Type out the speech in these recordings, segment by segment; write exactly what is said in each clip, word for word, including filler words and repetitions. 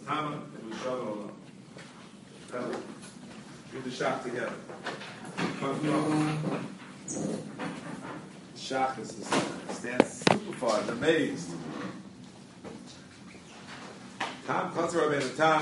Tama, we struggle alone. Do the shach together. Shach is stands super far, I'm amazed. Tam Kotzer Rabbeinu Tam.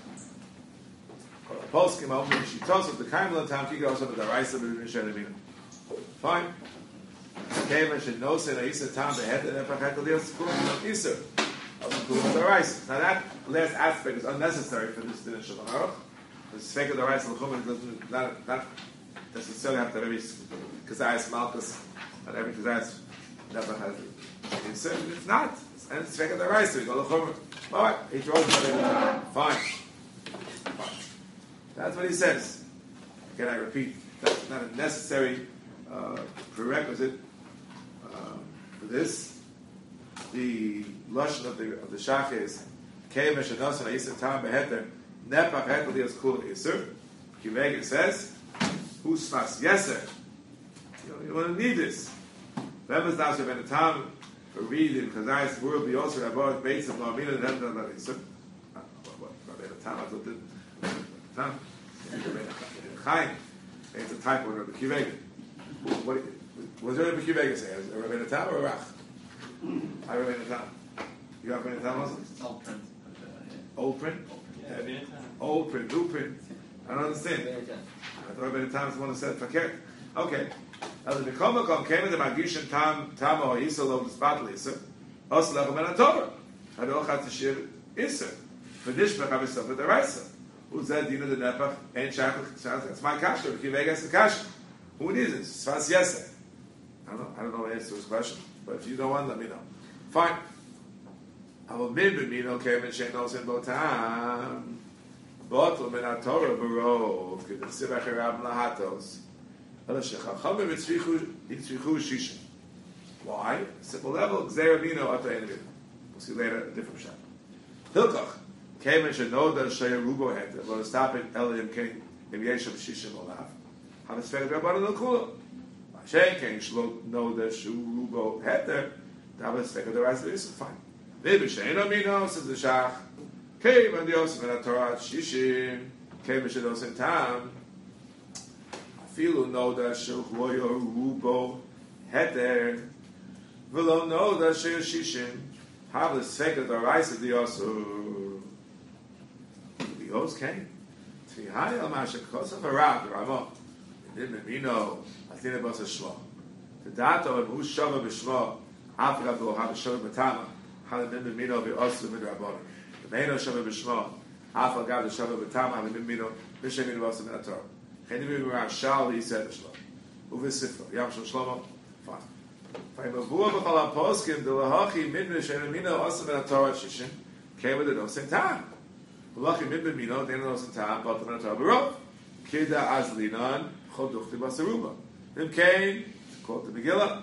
Poskim Omrim Shitos of the Kaimel Tam Kika also the Raisa B'Rishanim. Fine. Kevin should know say that Isa Tam the head and Epachet Elias Kulam Isa. The rice. Now that last aspect is unnecessary for this dinner Shulchan Aruch. The sfeik of the rice l'chum doesn't not, not necessarily have to have every kazayas malchus and every kazayas never has it. It's, it's not. It's, and it's sfeik of the rice. So we go l'chum. All right, he throws it. Fine. Fine. That's what he says. Again, I repeat, that's not a necessary uh, prerequisite uh, for this. The lashon of the of the shach is kei meshanos and ayisim tam beheter nepach hekel dias kul iser. Kiveg says who's smas yeser. You don't need this. Lemas das ben tam for reading because I world be also about base of lamina and then that iser. What what tam I thought tam. Chaim. It's a typo of the Kiveg. What was there a Kiveg say? Rabbeinu Tam or Rach? I Rabbeinu Tam. You have Rabbeinu Tam also? Old print. Old print? Yeah. Yeah. Old print, new print. I don't understand. I thought Rabbeinu Tam is the one who said Fakir. Okay. As the Bikomakom came in the Magishan Tam Tam or Yisrael of the Spatli Yisrael. Also Lechem Ben HaTorah. Hadol Chat Tashir Yisrael. For Nishmach Avisov with the Raisa. Who said Dina the Nepach ain't Shachach? That's my kasha. Kiveg has the kasha. Who needs it? Sfas Yeseh. I don't know. I don't know the answer to his question. But if you don't want, let me know. Fine. I will min b'mino kemen she'nos in botam. Botl min haTorah barov k'desivach rab lahatos. Ela shechachamim yitzrichu shishim. Why? Simple level. Gzeir b'mino ata envim. We'll see later a different shot. Hilkach kemen she'noda she'yarubo heter. Lo stop it. Elim king im yeshem shishim olav. Hamasfeg rabbanon l'kulo. Mashen king shlo noda she'yarubo heter. That was the rest of this is fine. Maybe she'eno mino says the shach. Came and the osam and Torah shishim. Came and she'nos in tam. Afilu noda she'huoyo rubo heter. V'lo noda she'shishim. Have the second the rise of the osam. The host came. Tihai al masha kosav harab the Ramah. Didn't mino. I think it was a shlo. The dato and who shava b'shmo. After that, we'll have a shavah b'tama. Halim min mino v'osu min rabbanon. The meino shavah b'shmo. After that, the shavah b'tama. Halim min mino v'shem min v'osu min haTorah. Cheni v'miran shal he said the shlo. Uv'sifro Yam shel Shlomo. Fine. V'imavua b'chol ha'poskim d'lahachi min v'shem mino v'osu min haTorah shishim. Came with the nosin tam. L'lahachi min mino dein nosin tam. But min haTorah b'rov. Kida azlinan choduchti b'saruba. Then came quote the Megillah.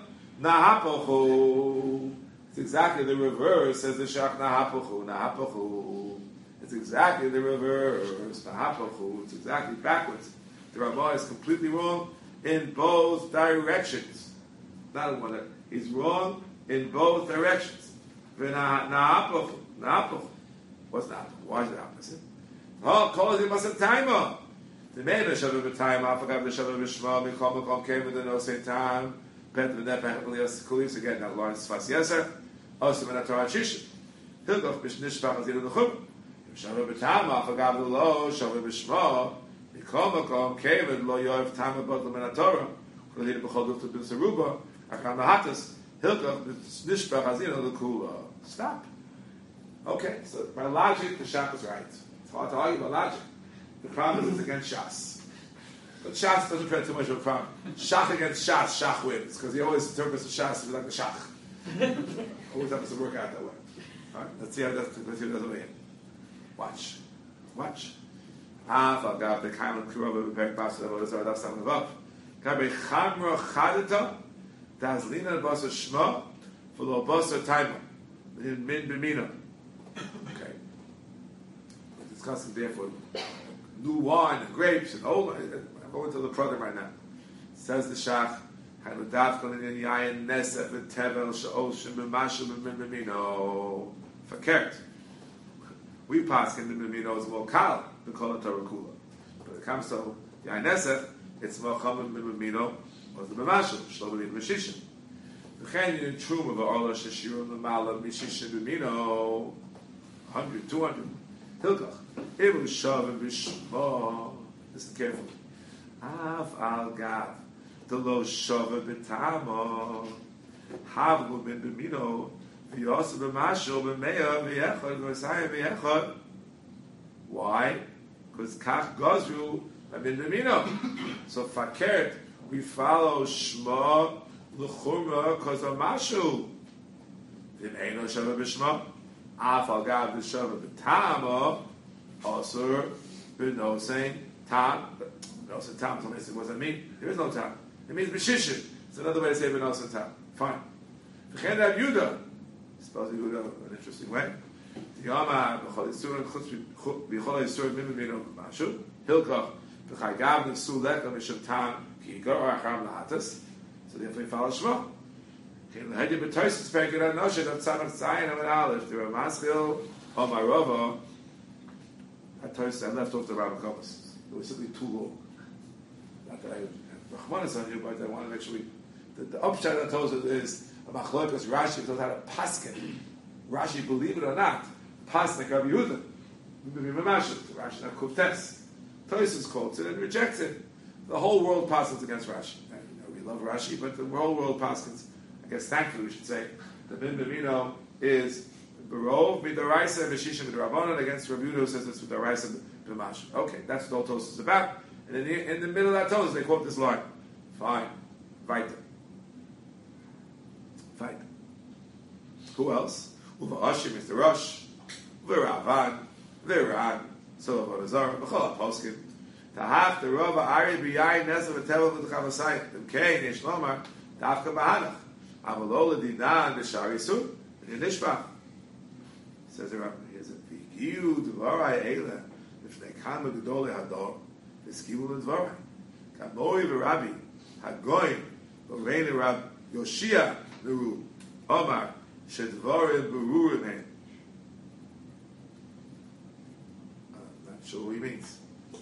Nahapochu. It's exactly the reverse, says the Shach. Nahapochu, Nahapochu. It's exactly the reverse. Nahapochu. It's exactly backwards. The Rabbah is completely wrong in both directions. Not in one. He's wrong in both directions. Nahapochu. Nahapochu. What's Nahapochu? Why is it opposite? Oh, calls him a timer. The man of Shabbat b'time. I forgot the Shabbat b'shma. B'chol b'chol came with the no same time. Again, that line is Sfas Yeser. Also, when Torah Shishim, Hilgoch b'Nishbach Azir l'Chum. Shavah b'Tama, Afagav l'Lo, Shavah b'Shma. Mikom Makom Keved Lo Yoav Tama B'Tlam Min HaTorah. K'Ladin B'Chol Duchtu Bin Saruba. Akam Lahatas. Hilgoch b'Nishbach Azir l'Kula. Stop. Okay, so by logic, the Shach is right. It's hard to argue about logic. The problem is it's against Shas. But Shas doesn't create too much of a problem. Shach against Shas, Shach wins. Because he always interprets the Shas to be like the Shach. Always happens to work out that way. Alright, let's see how that's, let's see how that's way in. Watch. Watch. Ah, Fagav, the Kaimel Kurova, Bepek Basa, the Vodazar, that's something above. Gabe Chamra Chadata, Dazlina Basa Shma, V'lo Basa Taima, Min B'mina. Okay. We're discussing therefore new wine and grapes and old wine. I'm going to the program right now. Says the Shach, we pass in the Bimino is more kal than Kol Torah Kula. But it comes to the Ainesef, it's more common than Bimino was the B'mashal, Shlomo Lim Mishishin. The Chen in Truma v'Orla Sheshirun L'Mala Mishishin Bimino, one hundred, two hundred. Hilkach, Ibu Shav B'Shmo. Listen carefully. Av Al Gav, the Lo Shav B'Tamo, Havlu Ben Bimino, V'Yosu B'Mashal B'Meya V'Yechad V'Sayim V'Yechad. Why? Because Kach Gozru Ben Bimino. So Fakert, we follow Shmo L'Chumra because of Mashu. V'Meino Shav B'Shmo. Af Al Gav the Shav B'Tamo, also B'Nosein Tam. B'Nosein Tam, somebody said, what does that mean? There is no Tam. It means B'Shishin. It's another way to say B'Nosein Tam. Fine. V'chen Rav Yudah. Spells Yehuda in an interesting way. Yama b'chol yisurin chutz b'chol yisurin mimimino b'mashu hilkach b'chai gav nefsu lekam mishum tam ki yikar or achram lahatas. So therefore you follow Shema. Okay, l'hedya b'toysis perkid ha-noshet of tzanach tzayin amid aleph the Ramaschil or Marova. At Toysis I left off the Rambam. It was simply too long. Not that I have Rachmanis on you, but I want to make sure we the, the upshot of Toysis is about Chloikas Rashi tells how to paskin. Rashi, believe it or not, pasnik Rabbi Yehuda. Rashi not kuftes. Toysis quotes it and rejects it. The whole world passes against Rashi. And, you know, we love Rashi, but the whole world passes. I guess thankfully we should say the Bin Bimino is Barov Midaraisa Meshishim Midrabanan against Rabbi Yehuda who says it's Midaraisa B'Mash. Okay, that's what all Toysis is about. And in the, in the middle of that Toysis they quote this line. Fine. Weiter. Fine. Who else? Uva Ashim is the Rosh, V'Ravan, V'Ran, so V'Razar, V'Chol HaPoskim, Tahaf, the Rova, Ari, B'Yai, Nesa, V'Tevel, V'Chavasai, V'Kein, Yesh Lomar, Tafka B'Hanach, Avalola Dinan, V'Shari Sun, V'Nishbach. Says the Rabbi, here's a V'Giu, D'Varai Eila, V'Fnei Kama G'dole Hador, V'Skivu L'Dvarai, Kamoi V'Rabi, Hagoyim, V'Rein Rab, Yoshia, Neru, Omar, Shedvarim Berurim Hein. I'm not sure what he means.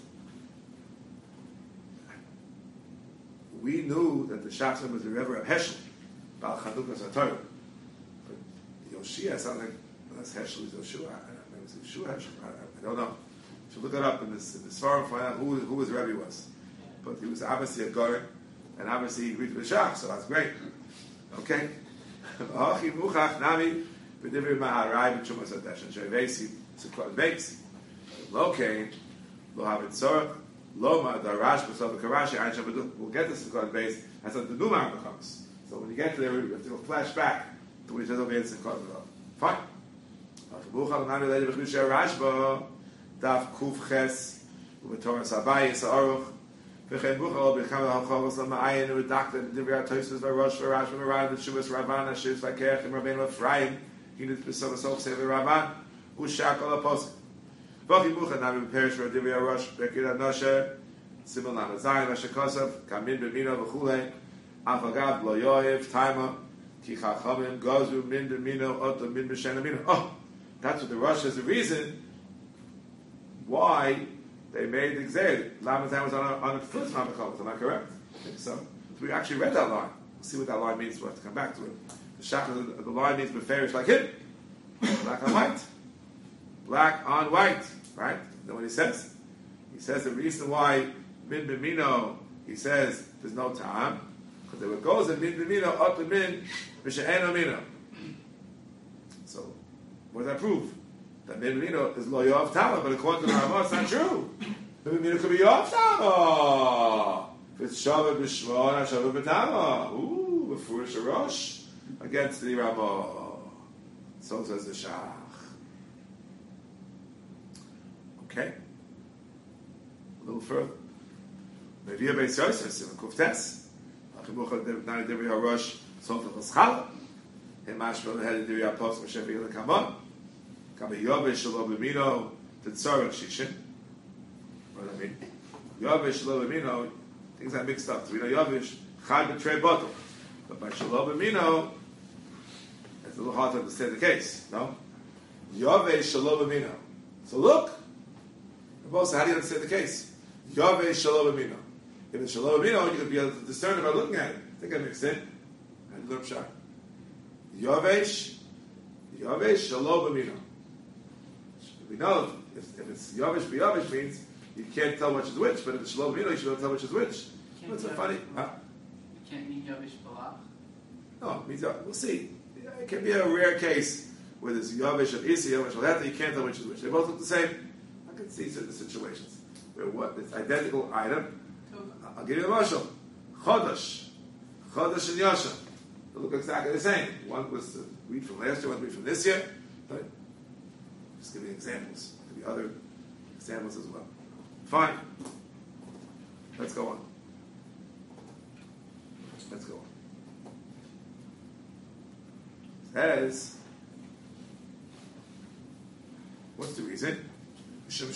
We knew that the Shachar was the Rebbe of Heschel, Baal Chanukas HaTorah. But Yoshia sounds like, unless Heschel is Yoshua, I don't know, is it Yoshua Heschel? I, I don't know. Should look it up in this, in this forum, find out who, who his Rebbe was. But he was obviously a Goren, and obviously he agreed with the Shach, so that's great. Okay? Achi muchach nami b'divri maharai b'chumas hadesh and shevesi tzukot veis lo kein lo havit tzorach lo ma darash b'sov karashi ein shabadu. We'll get this tzukot veis as what the new man becomes. So when you get to there, we have to go flash back to what he says over here in tzukot veis. Fine. Achi muchach nami lady b'chlusha rashba daf kuf ches u'v'toras habayis ha'aruch. V'chein buchal b'cham ha'chavos l'ma'ayin u'dakta d'divrei ha'toysus v'rosh v'rash v'marav v'shuvas Ravan ha'shivs v'kerech v'rabbeinu v'frayim hinit b'sov ha'soch sev v'Ravan u'shakol ha'posik. V'chi buchal nami b'perish v'divrei ha'rosh v'kir ha'noshe simul nam ha'zayin v'shakosov kamin b'mino v'chulei afagav lo yoyev taima ki chachamim gozu min b'mino oto min b'shen b'mino. Oh, that's what the Rosh has the reason why they made the Gzeir. Lamazan was on a, on a first Mamachal, am I correct? I think so. So we actually read that line. We'll see what that line means. We'll have to come back to it. The Shach, the, the line means Beferish like him. Black on white. Black on white. Right? You know what he says? He says the reason why Min Bimino, he says there's no time, because there goes in Min Bimino up to Min B'She'en Amino. So, what does that prove? That Min Bimino is lo Yoav Tama, but according to the Ramah, it's not true. Min Bimino could be Yoav Tama. If it's Shavah B'Shmo, not Shavah B'Tama. Ooh, B'Furish Rosh against the Ramah. So says the Shach. Okay. A little further. Maybe a Beis Yosef, in Kuftes. Achimucha Nani Devi HaRosh, Sof L'Chaschala. Him Mashma L'Hed Devi HaPos M'Shevi L'Kamon. Kama Yovesh Shelo B'Mino T'Tzorach Shishin. What does that mean? Yovesh Shelo B'Mino, things I mixed up. So we know Yovesh, Chad B'Trei Bottle. But by Shelo B'Mino, it's a little hard to understand the case, no? Yovesh Shelo B'Mino. So look, also, how do you understand the case? Yavesh Shalom Amino. If it's Shalom Amino, you can be able to discern it by looking at it. I think that makes sense. And look sharp. Yavesh, Yavesh Shalom Amino. We know if, if it's Yavesh B'Yavesh means you can't tell which is which, but if it's Shalom Amino, you should be able to tell which is which. What's so funny? Huh? You can't mean Yavesh Balach? No, it means, we'll see. It can be a rare case where there's Yavesh of Isi, Yavesh of Leta, you can't tell which is which. They both look the same. I can see certain situations where what it's identical item. I'll give you a marshal. Chodesh, Chodesh and Yasha. They look exactly the same. One was the wheat from last year, one wheat from this year. Right? Just give you examples. Give you other examples as well. Fine. Let's go on. Let's go on. Says, what's the reason? You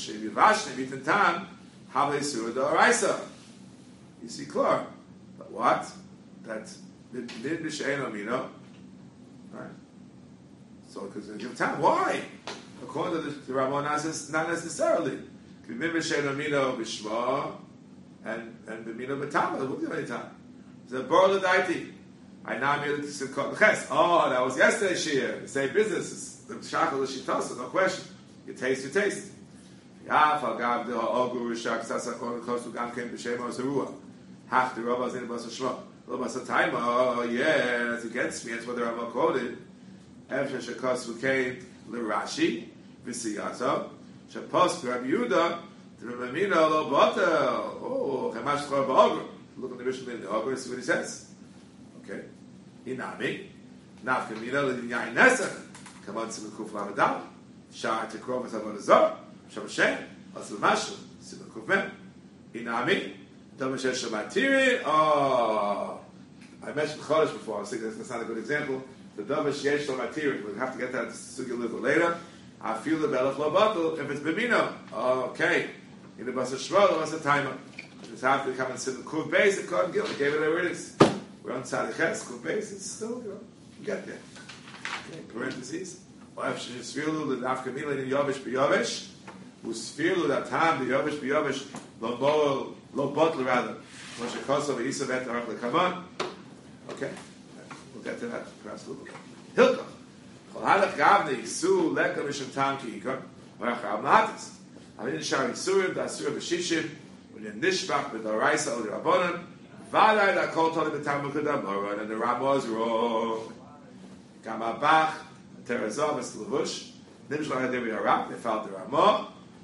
see clear. But what? That did Amino. Right? So because they give time. Why? According to the, the Ramon, not necessarily. Could be Amino Bishma and and Bimino Batama. It wouldn't give any time. It's a Borla Daiti. I now made it to Ches. Oh, that was yesterday's shir. The same business. The Shachal is Shitasa, no question. You taste, you taste. Yaf agav the ogur shak sasakon kosu gam kem b'shema zerua. Half the rabbis in basa shma. Lo basa taima. Oh yeah, it's against me. That's what the Rambam quoted. Efshe shekasu came l'Rashi v'siyato shapos Rabbi Yehuda t'remamina lo bata. Oh, chemash chor ba'ogur. Look at the Mishnah in the ogur. See what he says. Okay. Inami nafkamina l'dinyayin nesach. Come on, Simon Kuf Lamadal. Shah tekrov esavon azor. Shamashem, Asal Mashu, Simon Kufmen, Inami, Damashesh Shamatiri. Oh, I mentioned Chodesh before. I was thinking that's not a good example. The Damash Yesh Shamatiri. We'll have to get that to Sugi a little later. I feel the Belach Lobatul if it's Bimino. Okay. In the Basa Shmuel, the Basa Taima. Just have to come and sit in Kuf Beis and Kod Gil. I gave it where it is. We're on Sadiches, Kuf Beis. It's still, you know, we get there. Okay, parentheses. Or if she just feel the Nafkamila in Yovish B'Yovish. Usfiru that time the Yovish B'Yovish lo mo lo bottle rather. Moshe Koso v'Yisavet Arach LeKaman. Okay, we'll get to that perhaps a little bit. Hilkach Kol Halach Gavni Yisu Leka Mishum Tam Ki Yikon Varach Rav Nahatis. Avin Shar Yisurim Dasur B'Shishim U'Yen Nishbach B'Doraisa Ol Rabbanon V'Adai Da Kol Toli B'Tam L'Kudam Moron and the Rambam was wrong. Gamabach Terazah V'Slevush Nimshla Hadevi Harap. They found the Rambam.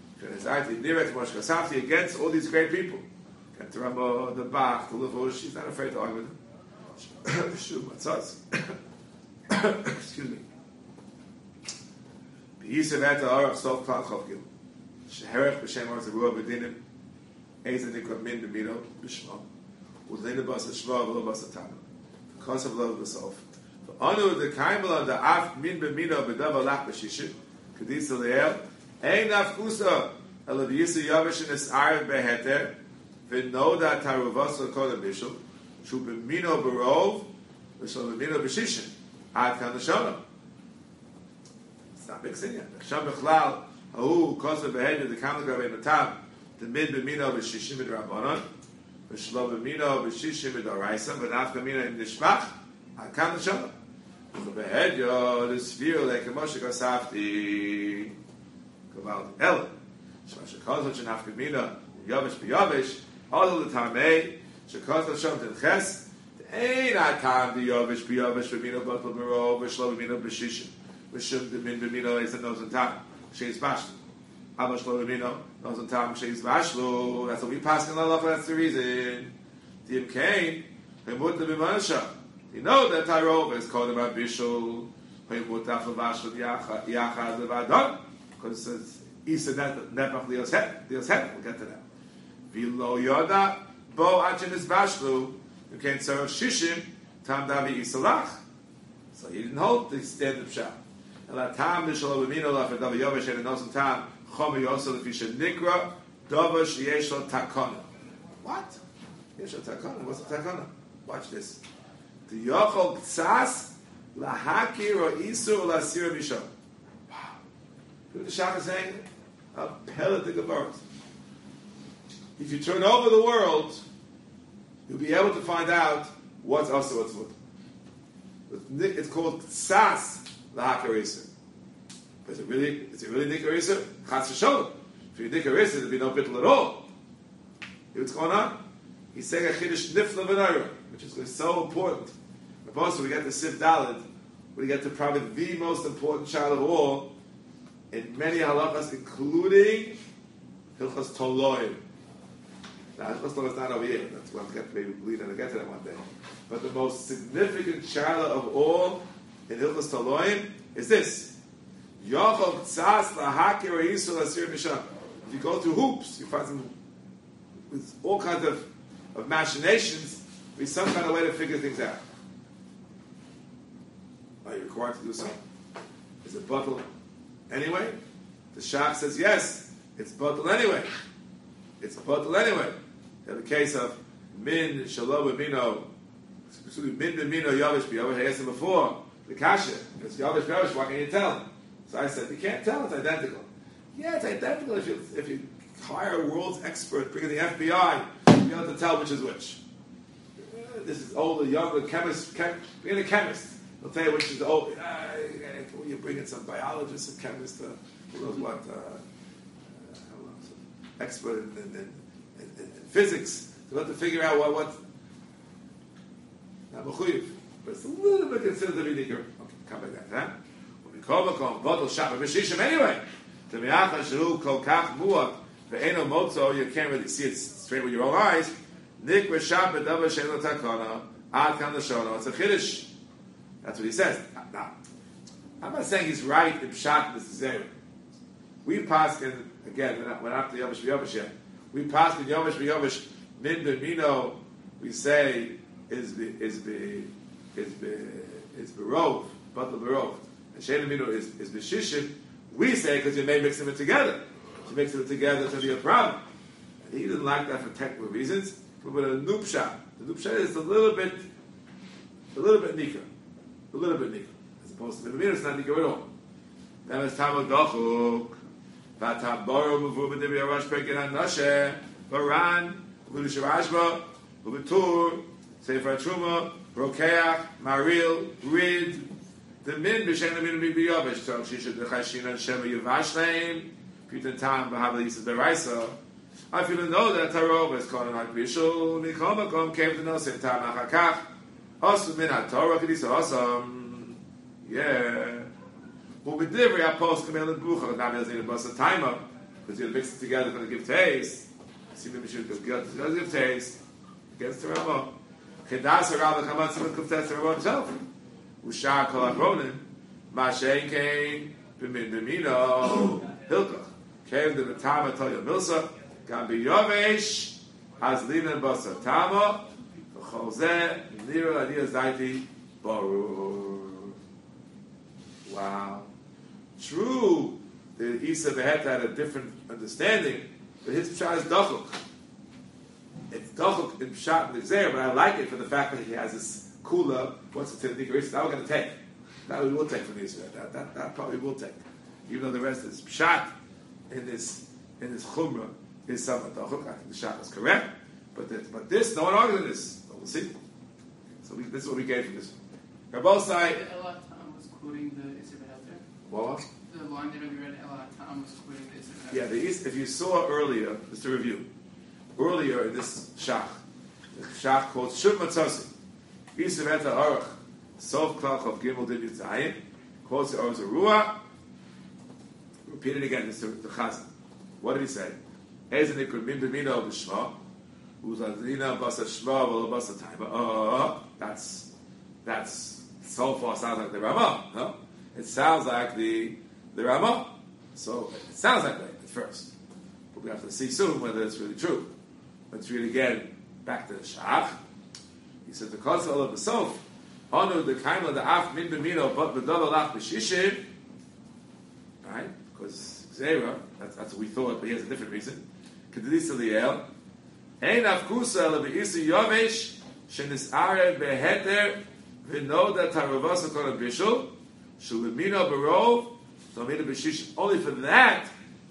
Against all these great people. Get the Ramah, the Bach, the Levush, he's not afraid to argue with them. Excuse me. B'Yisrael Arav Sof Klal Chavgil. Sheherech b'Shem Arz Ruah B'Dinim. Eizen Nikra Min B'Mino B'Shma. Udleina Basa Shva V'lo Basa Tama. Because of love B'Sof. V'Anu the Kaimel the Af Min B'Mino B'Dav Alach B'Shishim. Kedisa Le'el. Ein nafkusa elav yisa yavish in this arv beheter v'noda taruvasa kodem bishul shu b'mino barov v'shal b'mino b'shishin ad kan l'shona. It's not mixing yet. Sham b'chlal ha'u kosa beheter the kamel gavei matam the mid b'mino b'shishim b'drabanan v'shal b'mino b'shishim b'daraisa v'naf b'mino in nishmach ad kan l'shona. V'beheter the sphere like a moshe kasafti. About Ellen, Shemash Shekazot Shenafkamina Yavish B'Yavish all the time. Eh? Shekazot Shem Tenches. Ain't I time the Yavish B'Yavish B'Mino Batal Mero V'Shlo B'Mino B'Shishim V'Shim D'Min B'Mino Is Knows in time. She's Bashlu. Abba Shlo B'Mino knows in time. She's Bashlu. That's what we pass in Allah. That's the reason. Tim Cain Hemut B'Mansha. You know that Tyrova is called about Bishul Hemut Afal Bashlu Yachad Levadon. Because it says Isa Nepach Lios Het. Lios Het. We'll get to that. V'lo Yoda Bo Achin is Bashlu. You can't serve Shishim Tam Davi Isalach. So he didn't hold the standard pshat. And that Tam Bishal B'Mino Lach and Davi Yovesh and Nosim Tam Chomi Yosa L'Fisha Nikra Dovash Yeshlo Takona. What? Yeshlo Takona. What's the Takona? Watch this. The Yochol Ktsas Lahakir or Isur Lasir Mishon. What the Shach is saying? A pellet of Gemaras. If you turn over the world, you'll be able to find out what's also what's what. It's called Sas Lahakar. Is it really? Is it really Nikar Isser? Chas v'sholem. If you're Nikar Isser, there'd be no bittul at all. You know what's going on? He's saying a chiddush nifla v'nayra, which is so important. But also, we get to Sif Daled, we get to probably the most important child of all in many halachas, including Hilchas Toloim. Now, Hilchas Toloim is not over here. That's what I'm going to maybe believe and I'll get to that one day. But the most significant child of all in Hilchas Toloim is this. If you go through hoops, you find some with all kinds of, of machinations, with some kind of way to figure things out. Are you required to do so? Is it bottle anyway? The Shach says yes, it's bottle anyway. It's bottle anyway. In the case of min shalom mino, min mino yavish biyavish, I asked him before the kasha. It's yavish biyavish. Why can you tell? So I said, you can't tell, it's identical. Yeah, it's identical if you if you hire a world's expert, bring in the F B I, you'll be able to tell which is which. Uh, this is older, younger, chemist, chem, bring in a chemist. They'll tell you which is the old. Uh, you bring in some biologist, some chemist, uh, who knows what, uh, uh, know, some expert in, in, in, in, in physics. They'll have to figure out what, what, not mechuyev, but it's a little bit considered to be nigger. Okay, come back that, huh? Anyway, to mi'acha shehu kol kach mu'at ve'eno motzo, you can't really see it straight with your own eyes. Nik v'shab b'davar she'eno takana ad kan l'shono. It's a chiddush. That's what he says. Now, I'm not saying he's right in pshat and zera. We pass in again. We're not, we're not the yomish v'yomish yet. We pass in yomish v'yomish min b'mino. We say is be is be is be is berov, but the berov. And Shein Amino is, is B'shishim, we say because you may mix them together. If you mix them together, to be a problem. And he didn't like that for technical reasons. But with a nupsha, the nupsha is a little bit, a little bit nikra. A little bit nikra. As opposed to the Amino, it's not nikra at all. Then it's Tamad Dochuk, Vatam Boro, Muvu, B'dibi Arash, Pekin, Noshe, Baran, Mudish Rashba, Ubetur, Sefer Truma, Rokeach, Maril, Rid, the min b'shem the min b'yovish, so she should the chashin and shema yivashleim, pitan tam b'havah yisas b'raisa. I feel to know that Torah is called an archbishul. Mikom makom came to know same time achakach. Also min haTorah kedisa awesome. Yeah. Who b'divri apos kamel and bucha. Now there's a bus of timer because you mix it together going to give taste. See maybe should give taste against the Rama. Kedas Rama kaman simon kuftes the Rama himself. Ushar kol achronim, Mashen came b'min b'mino hilkach came to the tama toya milsa gam b'yovesh hazlina basa tama v'cholzeh nira adiyah zayti barur. Wow, true. The Isa Behet had a different understanding, but his pshat is dachuk. It's dachuk in pshat and exer, but I like it for the fact that he has this. Kula, what's the Nikar Isser? That we're going to take. That we will take from the Israel. That, that that probably will take, even though the rest is pshat in this in this chumrah is somewhat dachuk. I think the pshat is correct, but this, but this no one argues on this. So we'll see. So we, this is what we gave from this. Rabbi Sai. Ella Tam was quoting the Isser Behelter. What? The line that we read, Ella Tam was quoting the Isser Behelter. Yeah, the if you saw earlier, just to review, earlier in this shach, the shach called Shuv Matzasi. Isa Veta Aruch, Sof Klach of Gimel Din Yitzayim, quotes the Orz Ruah. Repeat it again, this is the Chazan. What did he say? Ezen Ikr Min B'mino B'Shma, Uzadina Basa Shma V'lo Basa Taima. Oh, that's, that's, so far sounds like the Ramah, no? It sounds like the, the Ramah. So, it sounds like that at first. But we have to see soon whether it's really true. Let's read again, back to the Shach. He said the kosel of the sof, honu the kaima the af min b'mino but b'dol alach b'shishim, right? Because zera, that's, that's what we thought, but he has a different reason. Kedisa liel, ein afkusa le b'isi yovesh shenisare beheter v'noda taravasa kol bishul shul b'mino b'rov domina b'shishim. Only for that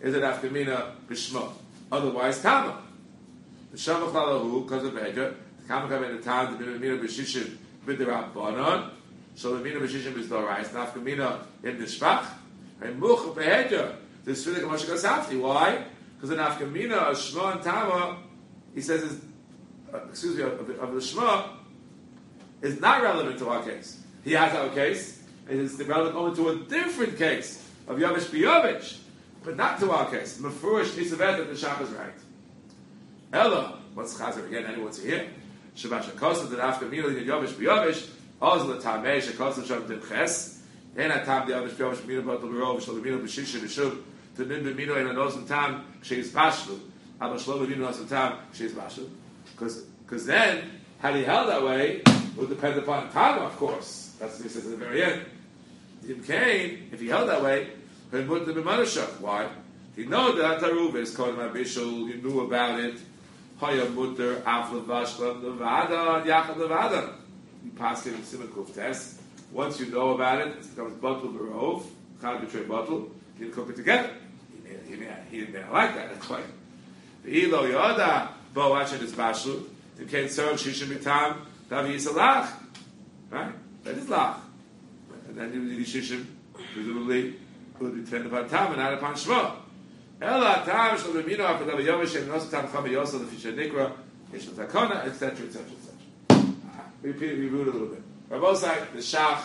is it Afkamina Bishma. Otherwise, Tama. The Shamach Lalahu, because of Behedra, the Kama Kam in the town, the Mina Bishishim, with the Rabbanon, so the Mina Bishishim is the rice, and Afkamina in the Shpach, and Much Behedra, this is really Moshe Gasafti. Why? Because in Afkamina, of Shma and Tama, he says, is, uh, excuse me, of, of, of the Shma, is not relevant to our case. He has our case, and it's relevant only to a different case of Yavish B'Yavish, but not to our case. Mefurish Nisavet that the Shach is right. Ella, what's Chazer again? Anyone's here? Shabash Hakosa that after immediately Yavish B'Yavish, also the Tamei Shakosa Shem Timches, and at Tam the Yavish B'Yavish Mina Batal Rov Shal Mina B'Shisha B'Shuv to Nin B'Mino and Anosam Tam She's Bashlu Abba Shlo B'Mino Anosam Tam She's Bashlu because because then had he held that way it would depend upon Tam, of course. That's what he says at the very end. Im Kain, if he held that way, he would have been Manashah. Why? He know that Taruv is called my Bishul, you knew about it. Hoya Mutter, Afla Vashlam, Nevada, Yachad Nevada. You pass it in Simon Kuf test. Once you know about it, it becomes Batul Barov, Chad Betray Batul, you cook it together. He, he, he didn't like that, that's why. The Elo Yoda, Bo Wachin is Bashlu, you can't serve Shishim Bitam, Davi Yisalach. Right? That is Lach. And then you do the Shishim, presumably, would be dependent upon Tam and not upon Shmo. Ela Tam Shal B'Mino after Davi Yovish and Nosa Tam Chama Yosel the Fisher Nikra Yeshel Takona, et cetera, et cetera, et cetera. Repeat it, reboot a little bit. Rabosai, the Shach,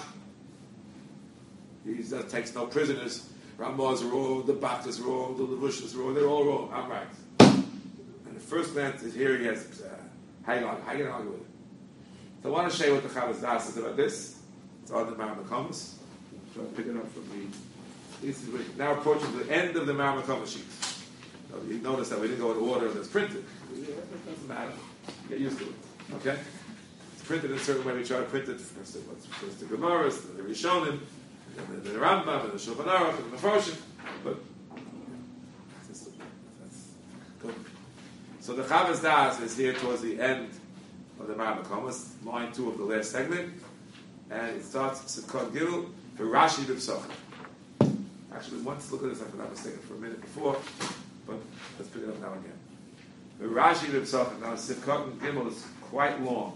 he uh, takes no prisoners. Ramah is wrong, the Bach is wrong, the Levush is wrong, they're all wrong. I'm right. And the first glance is here he has, uh, hang on, how are you going to argue with it? So I want to show you what the Chavaz Das says about this. It's on the Maramakomas. So I'll pick it up from the. This is now approaching the end of the Maramakomas sheet. So you notice that we didn't go in order that's printed. It doesn't matter. Get used to it. Okay? It's printed in a certain way. We try to print it first the, first the Gemaras, the Rishonim, and the, the Rambam, and the Shulchan Aruch, and the Mefarshim. But that's, that's good. So the Chavaz Das is here towards the end of the Maramakomas, line two of the last segment, and it starts Sukkot Gilul for Rashi B'Psachim. Actually, once look at this, if I'm not mistaken, for a minute before, but let's pick it up now again. The Rashi B'Psachim. Now, Sukkot Gilul is quite long.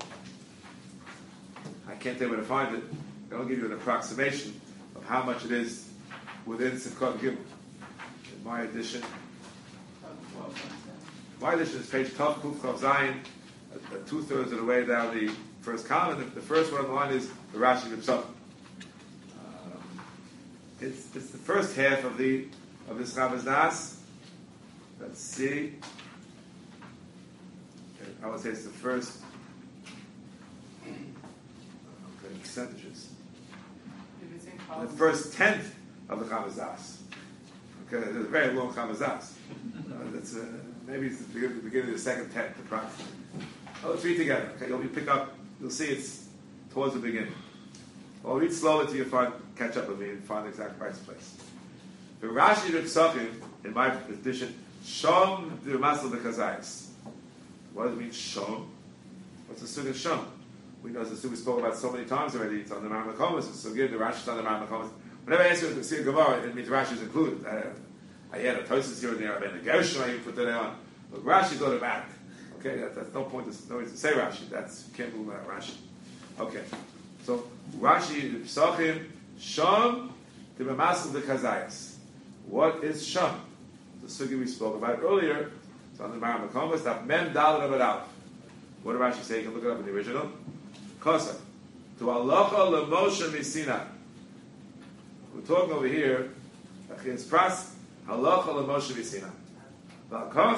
I can't tell you where to find it. I'll give you an approximation of how much it is within Sukkot Gilul. In my edition, my edition is page Tav Kuf Chav Zayin. Uh, two-thirds of the way down the first column. The, the first one on the line is the Rashi himself. Um, it's, it's the first half of the of this Chavaz Das. Let's see. Okay, I would say it's the first. Okay, percentages. The first tenth of the Chavaz Das. Okay, it's a very long Chavaz Das. Uh, that's uh, maybe it's the beginning, the beginning of the second tenth, approximately. Oh, let's read together. Okay, you'll pick up. You'll see it's towards the beginning. I'll read slowly till you find, catch up with me and find the exact right place. The Rashi B'Psachim, in my edition, Shom D'Masel B'Chazayis. What does it mean, Shom? What's the sugya Shom? We know the sugya we spoke about so many times already. It's on the Maramakomas. It's so good. The Rashi is on the Maramakomas. Whenever I ask you to see a Gemara, it means Rashi is included. I, I had a Tosis here and there. I made a Gershon. I even put that on. But Rashi is automatic. Okay, that, that's no point to, no reason to say Rashi. That's you can't move out Rashi. Okay, so Rashi Psachim Sham the Mamasel the Chazayas. What is Sham? The sugi we spoke about earlier. It's on the Maramakomas. That Mem Dal Rabad Aleph. What did Rashi say? You can look it up in the original. Kosa to Halacha LeMoshe Misina. We're talking over here. It's Pras Halacha LeMoshe Misina. The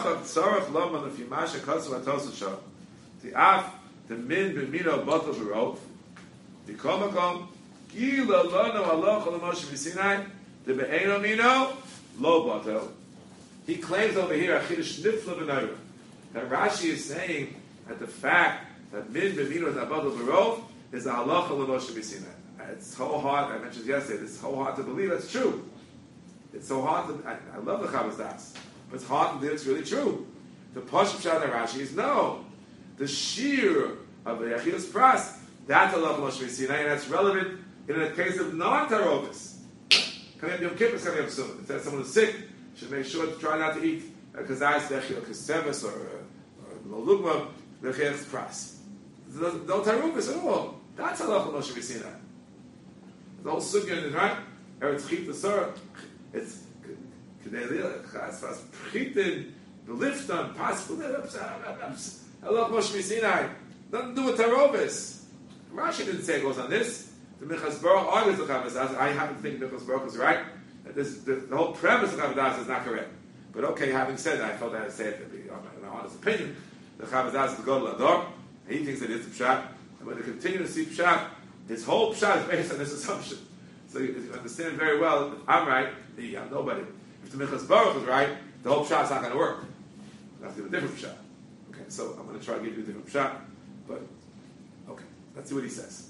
af the min b'mino bottle b'rov the komakom gila lono aloch l'moshe v'sinai the be'eno mino lo bottle. He claims over here a chiddush nifla b'nayru that Rashi is saying that the fact that min b'mino is a bottle b'rov is a halacha l'moshe v'sinai. It's so hard. I mentioned yesterday. It's so hard to believe that's true. It's so hard to. I, I love the Chavaz Das. But it's hard to believe it's really true. The Pashup Shad Rashi is no. The sheer of the Yachidus Pras, that's a love Moshe Sinai, and that's relevant in a case of non-tarovis. Coming up Yom Kippur is coming up soon. It says someone is sick, should make sure to try not to eat a kazayis dechil kesevis or or lulugma dechil's pras. No tarufis at all. That's halacha Moshe Sinai. The whole sugya is right. Eretz chit l'sor. It's kedei chas fas chitin belifton pas belifton. Halacha Moshe Sinai. Nothing to do with tarovis. Rashi didn't say it goes on this. The Minchas Baruch argues the Chavos Das. I happen to think Minchas Baruch is right. That this, the, the whole premise of Chavos Das is not correct. But okay, having said that, I felt I had to say it to be in my honest opinion. The Chavos Das is the God of Lador. He thinks it is the Pshat. And when they continue to see Pshat, his whole Pshat is based on this assumption. So you, you understand very well, if I'm right, the, I'm nobody. If the Minchas Baruch is right, the whole Pshat's not going to work. I have to give a different Pshat. Okay, so I'm going to try to give you a different Pshat. But, okay, let's see what he says.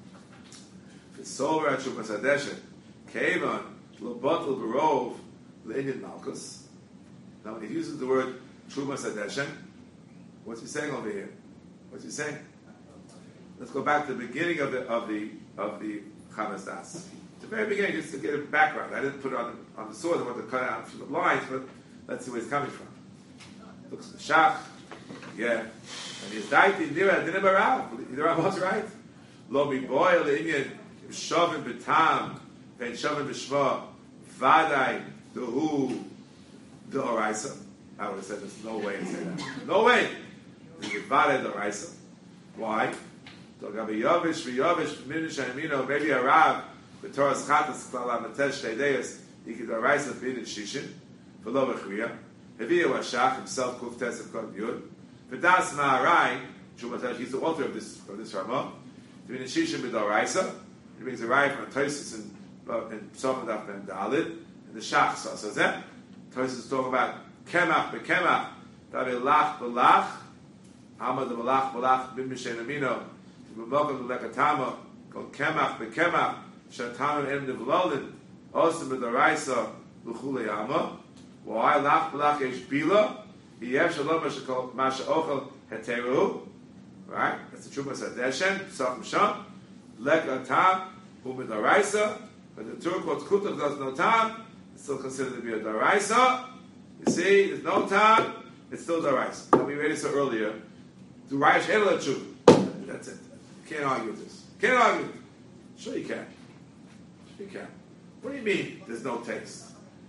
Sover at Shumas Hadeshet, Kevon, Lobotel Barov, Le'inyan Malkus. Now, when he uses the word Shumas Hadeshet, what's he saying over here? What's he saying? Let's go back to the beginning of the of the of the Chavos Das. The very beginning, just to get a background. I didn't put it on the, on the sword. I want to cut out from the lines, but let's see where he's coming from. Looks at the Shach, yeah, and he's died in Nira, Dinah Barav. The Rav was right. Lo mi boy le'inyan Shavim b'tam, and Shavim b'shva, Vadai, the who, the Oraisa. I would have said there's no way to say that. No way. This is Vadai the Oraisa. Why? So Gabi Yavish, V'Yavish, Minish, Amino, maybe a Rav, the Torah's Chatas, Klala, Matesh, Teideus, he could Oraisa, V'In, and Shishin, V'Lo B'Chriya, Heviya Washach, himself, Kuf Tesef, Kod Yud, V'Das Ma'arai, Shumatash, he's the author of this, of this Ramah, V'In, and Shishin, V'Doraisa. He brings a raya from Tosis and and Psalm Daf Ben Dalid and the Shach. So so that Tosis is talking about Kemach beKemach, Davi Lach beLach, Amad beLach beLach Bim Mishen Amino, B'Mokum Lekatama, called Kemach beKemach, Shatam Em Nevlolin, also B'Doraisa L'Chulei Amma. Why Lach beLach Yesh Bila? Yesh Shalom Mashakol Masha Ochel Heteru. Right? That's the Trumas Hadeshen. Psalm Misham. Leka tam, whom in the Raisa, but the Turk quotes Kutuk does no tam, it's still considered to be a Daraisa. You see, there's no time, it's still Daraisa. Now we read this earlier. Do Raish Edelachu. That's it. You can't argue with this. Can't argue with it. Sure you can. Sure you can. What do you mean there's no taste?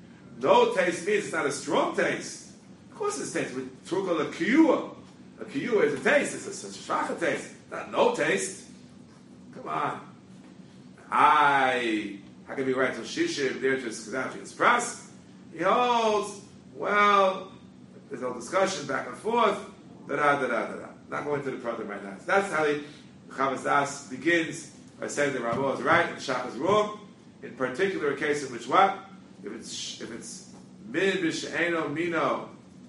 No taste means it's not a strong taste. Of course it's taste. With Turk a kiyua. A kiyua is a taste. It's a shvacha taste. Not no taste. Come on. I, how can we write to Shishim, there to Skazachi Express? He holds, well, there's no discussion back and forth, da da da da da. Not going to the problem right now. So that's how the Chavos Das begins by saying the Ramah is right and Shach is wrong. In particular, a case in which what? If it's if it's min b'she'eno mino.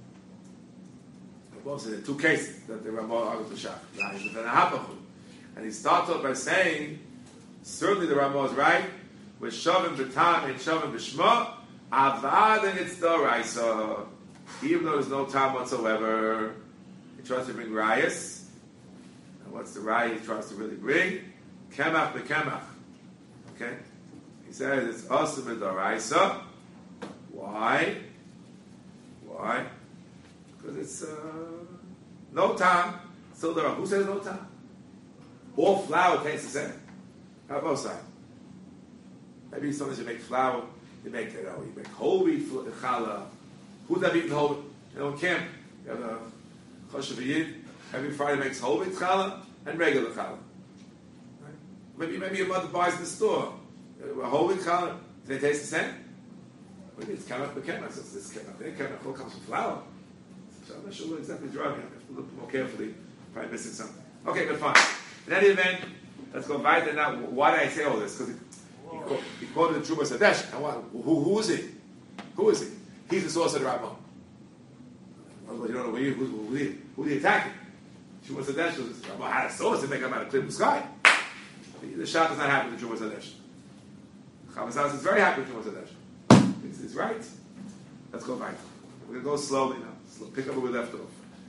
Well, so there are two cases that the Ramah argues to Shach. And he starts off by saying, certainly the Ramah is right, with Shavim b'tam and Shavim b'shma, avad and it's the Raisa. Even though there's no time whatsoever, he tries to bring Rayas. And what's the Raya he tries to really bring? Kemach b'kemach. Okay? He says it's awesome in the Raisa. Why? Why? Because it's uh, no time. Still there. Who says no time? All flour tastes the same. How about that? Maybe sometimes you make flour, you make you know, you make whole wheat challah. Who's that eating whole wheat? You know, in camp, you have a choshev yid. Every Friday makes whole wheat challah and regular challah. Right? Maybe maybe your mother buys in the store a whole wheat challah. Do they taste the same? Maybe it's kemach b'kemach. So this kemach, their kemach all comes from flour. So I'm not sure what exactly driving. I have to look more carefully. Probably missing something. Okay, but fine. In any event, let's go weiter now. Why did I say all this? Because he, he quoted the Trumas Hadesh. Who, who is he? Who is he? He's the source of the Rambam. Otherwise, you don't know who, who, who, who, who he attacking. Trumas Hadesh was Rambam had a source to make him out of clear blue sky. The, the Shach is not happy with Trumas Hadesh. Chavos Das is very happy with Trumas Hadesh. He's, he's right. Let's go weiter. We're going to go slowly now. Slow. Pick up where we left off.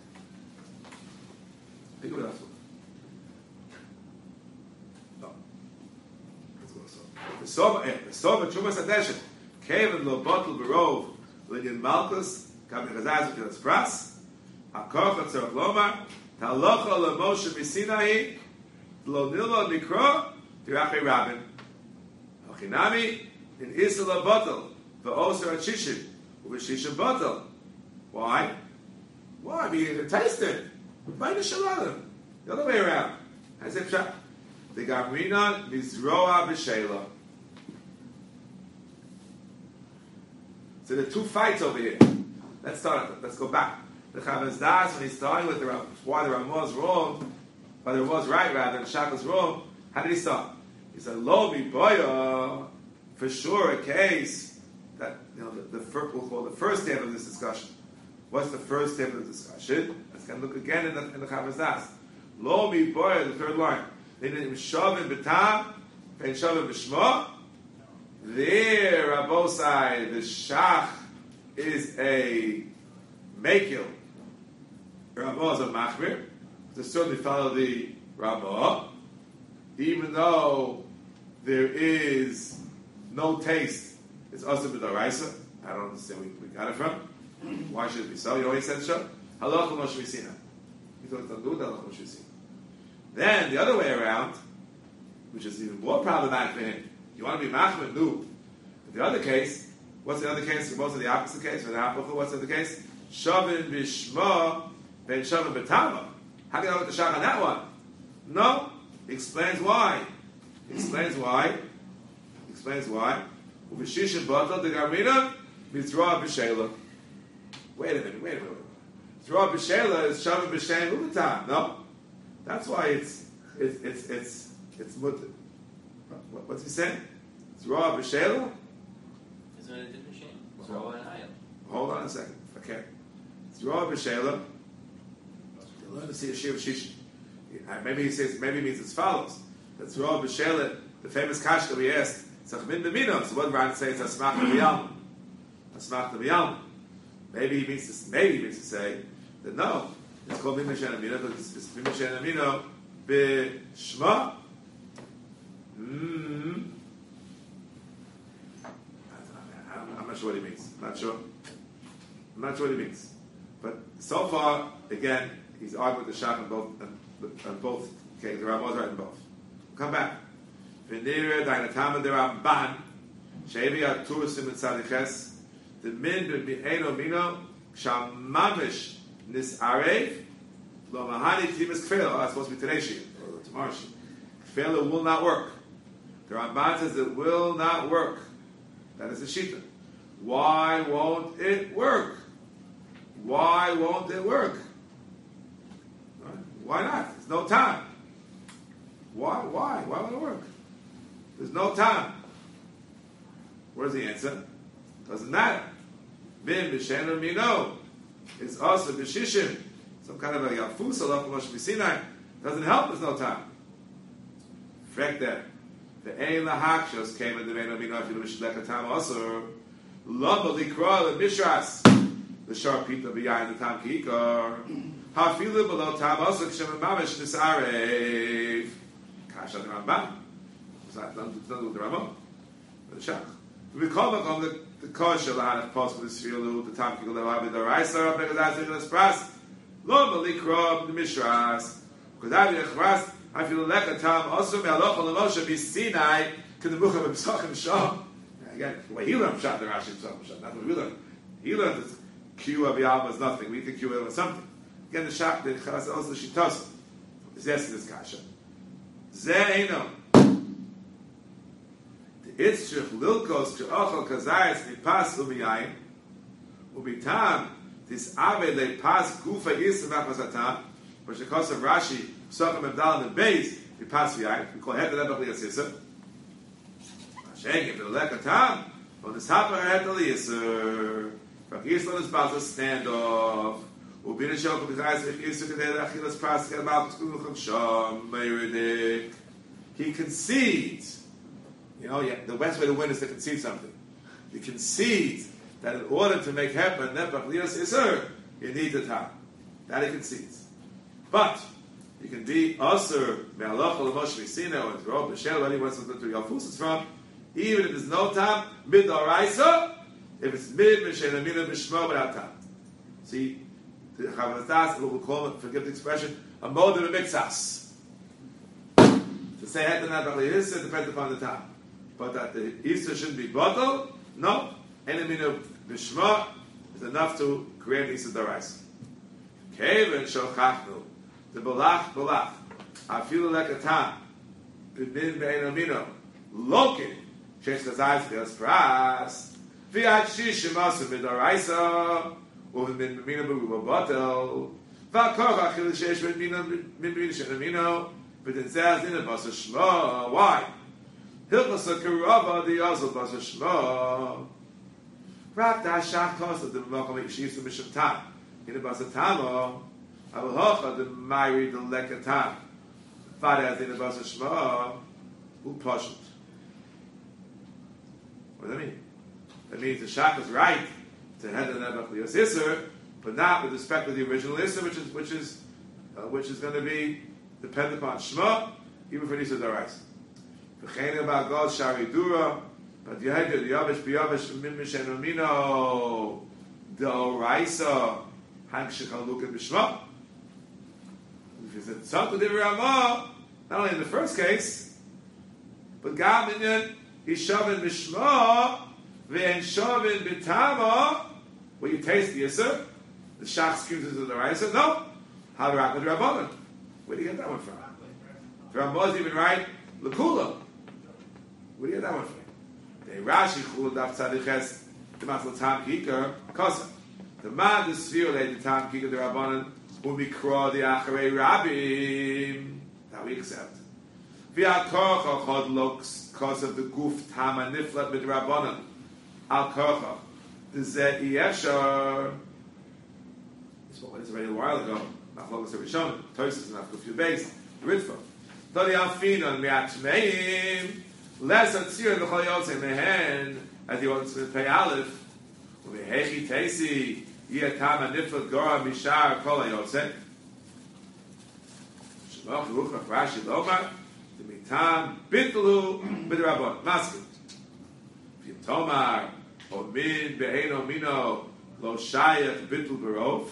Pick up where we left off. The Sova Trumas Hadeshet, Kevin lo bottle berov, Linyan Malkus, Kam Chazaz V'Kilas Pras, HaKoch HaTzorach Lomar, Ta'alocha LeMoshe Misinai, Lo Nilva Mikro, Tirachei Rabin. Hachinami, in Isla Batal, V'Oser HaShishim, U'V'Shishim Batal. Why? Why? Because it tasted. By the Shalom. The other way around. As if the Gamrina Mizroa B'Sheila. So there are two fights over here. Let's start. Let's go back. The Chavaz Das, when he's starting with the Ram, why the Ram was wrong, why the Ram was right rather, and Shach was wrong. How did he start? He said, "Lo Boya," for sure a case that you know the, the first, we'll call the first step of this discussion. What's the first step of the discussion? Let's kind of look again in the in the Chavaz Das. Lo Boya, the third line. Then Shavim B'Tam, and Shavim B'Shma. There, Rabosai, the Shach is a Mekil. Rabbah is a Machmir. To certainly follow the Rabbah, even though there is no taste. It's also b'daraisa. I don't understand where we got it from. Why should it be so? You know what he said, Shah? Halach Moshe Misina. He thought it's not good, Halach Moshe Misina. Then, the other way around, which is even more problematic for him, you want to be machmir? No. In the other case, what's the other case? Most of the opposite case. For the Apachu, what's the other case? Shavin b'shma ben shavin b'tama. How can I put the shach on that one? No. He explains why. He explains why. He explains why. U'v'shishim batal de garmina mitzroa b'sheila. Wait a minute. Wait a minute. Mitzroa b'sheila is shavin b'shein u'v'tam. No. That's why it's it's it's it's it's mutter. What, what's he saying? It's raw b'sheila? It's not a different shame. It's raw and ayam. Hold on a second. Okay. It's raw b'sheila. You learn to see a shir shishi. Maybe he says, maybe it means as follows. That's raw b'sheila, the famous kash that we asked. Tzachmin b'mino. So what Ran says? Asmach b'yalm. Asmach b'yalm. Maybe he means to, maybe he means to say that no, it's called Mimashen Amino, but it's Mimashen Amino b'shma. Mm-hmm. I'm not sure what he means. I'm not sure. I'm not sure what he means. But so far, again, he's arguing with the Shach on both, on both cases. The Ramah was right in both. Come back. V'nira da'inatama de'ramban she'evi aturusim etzadiches the min b'mi'eno mino shamamish nisarev lo mahani timas kfela. Oh, that's supposed to be today's shir or tomorrow's shir. Kfela will not work. The Ramban says it will not work. That is the shita. Why won't it work? Why won't it work? Why not? There's no time. Why? Why? Why won't it work? There's no time. Where's the answer? Doesn't matter. Bin b'shenim mino. It's also b'shishim. Some kind of a yafus alach Moshe Sinai. Doesn't help. There's no time. Frek there. The ein lahakshos came in the vein of mino if you mishlech tam also. Lama likra the mishras. The sharp pita behind the tam kikar. Hafilu below tam also kshem mamish nisarev. Kasha the Ramban. It's not done with the Ramah. The Shach. We call back on the the kosher lahanach post with the sfilu the tam kikar the rabbi the raisa because that's in the spras. Lama likra the mishras. Because I be chras. I feel like a time also me aloch on the Moshe be Sinai to the Mukham Pesachim Shah. Again, the way he learned Pshat, the Rashi Pesachim Shah, not what we learned. He learned that Q of Yalma is nothing. We think Q of something. Again, the Shach, the Chalas also the Shitas is asking this kasha. Ze'eno the Itzrich Lilkos She'ochel Kazayas Mipas Umiyayin Ubitam this Ave Le Pas Gufa Yisem Apasatam which because of Rashi Pesachim Abdal and the base, we pass the eye. We call head to that Bachli Yasisa. Hashem, if the Leka Tam, on the top of her head to the Yisr, from Yisr is about to stand off. Ubin and Shok, because I said, Yisr, and then Achilas Pras, get about to school from Shom, Meridik. He concedes. You know, yeah, the best way to win is to concede something. He concedes that in order to make happen, that Bachli Yasir, you need the top. That he concedes. But, you can be Asur, Me'alach Moshe Misina, or Rob B'Shel, where he wants to do Yafus is from, even if there's no time, Midaraisa, If it's mid Mishen Amina Bishmo without tam. See, the Chavatas, what we call it, forgive the expression, a mode of a mixas. To say head and not Bachli depends upon the time. But that the Easter shouldn't be bottled, no. Any Amina Bishmo is enough to create Easter Darais. Kevin Shochachnu, the Balach Balach, I feel like a time, the Min Bein Amino, Loki, Shesh Chazais Fias Pras, Fiat Shishim Asim Midaraisa, or Min Mina Buba Bottle, Vakoch Achil Shesh Min Mina Min Shenamino, but it says in the Basa Shmo. Why? Hilchasa Kurava, the Yazal Basa Shmo. Rak Da Shach Kosa, the Makom Shis Misham Tam. In the Basa Tamo, Avahocha, the Mairi, the Lekatam. Father in the Basa Shmo, who pushed. What does that mean? That means the Shach is right to head the Nebach Lios Isser, but not with respect to the original Isser, which is which is uh, which is going to be dependent upon Shema, even for Nisa Darais. V'chein about God Shari Dura, but Yehuda the Yavish B'Yavish Min Mishen Amino Dauraisa Hank Shechal Lukin B'Shema. If you said something to Ramah, not only in the first case, but Gam Inyan Yishavin B'Shema V'en Shavin B'Tama, where you taste the Yisr, the Shach screams into the Dauraisa. No, how the Rakad Rabbanan. Where do you get that one from? The Ramah is even right. L'kula. Where do you get that one from? The Rashi Chul Daf Tzadiches the Masal Tam Kikar Kosa. The man the sphere lay the Tam Kikar the Rabbanan whom we crawl the Acharei Rabbim that we accept. V'al Korcha Chod Looks cause of the Guf Tam and Niflat with Rabbanan Al Korcha the Zeh Yeshar. This one was already a while ago. Machlokes Rishon, Tosis, and after a few days, the Ritva. Todi Alfinon Miatmeim, less Atzir B'chol Yotzei Mehen, as he wants to pay Aleph, Uvehechi Teisi, Yiatam Aniflat Gora Mishar Kol Yotzei. Shemach Ruchach Rashi Lomar, Dimitam Bitlu B'drabon, Maskin. V'yim Tomar, Omin Be'eno Mino, Lo Shayach Bitlu B'rov,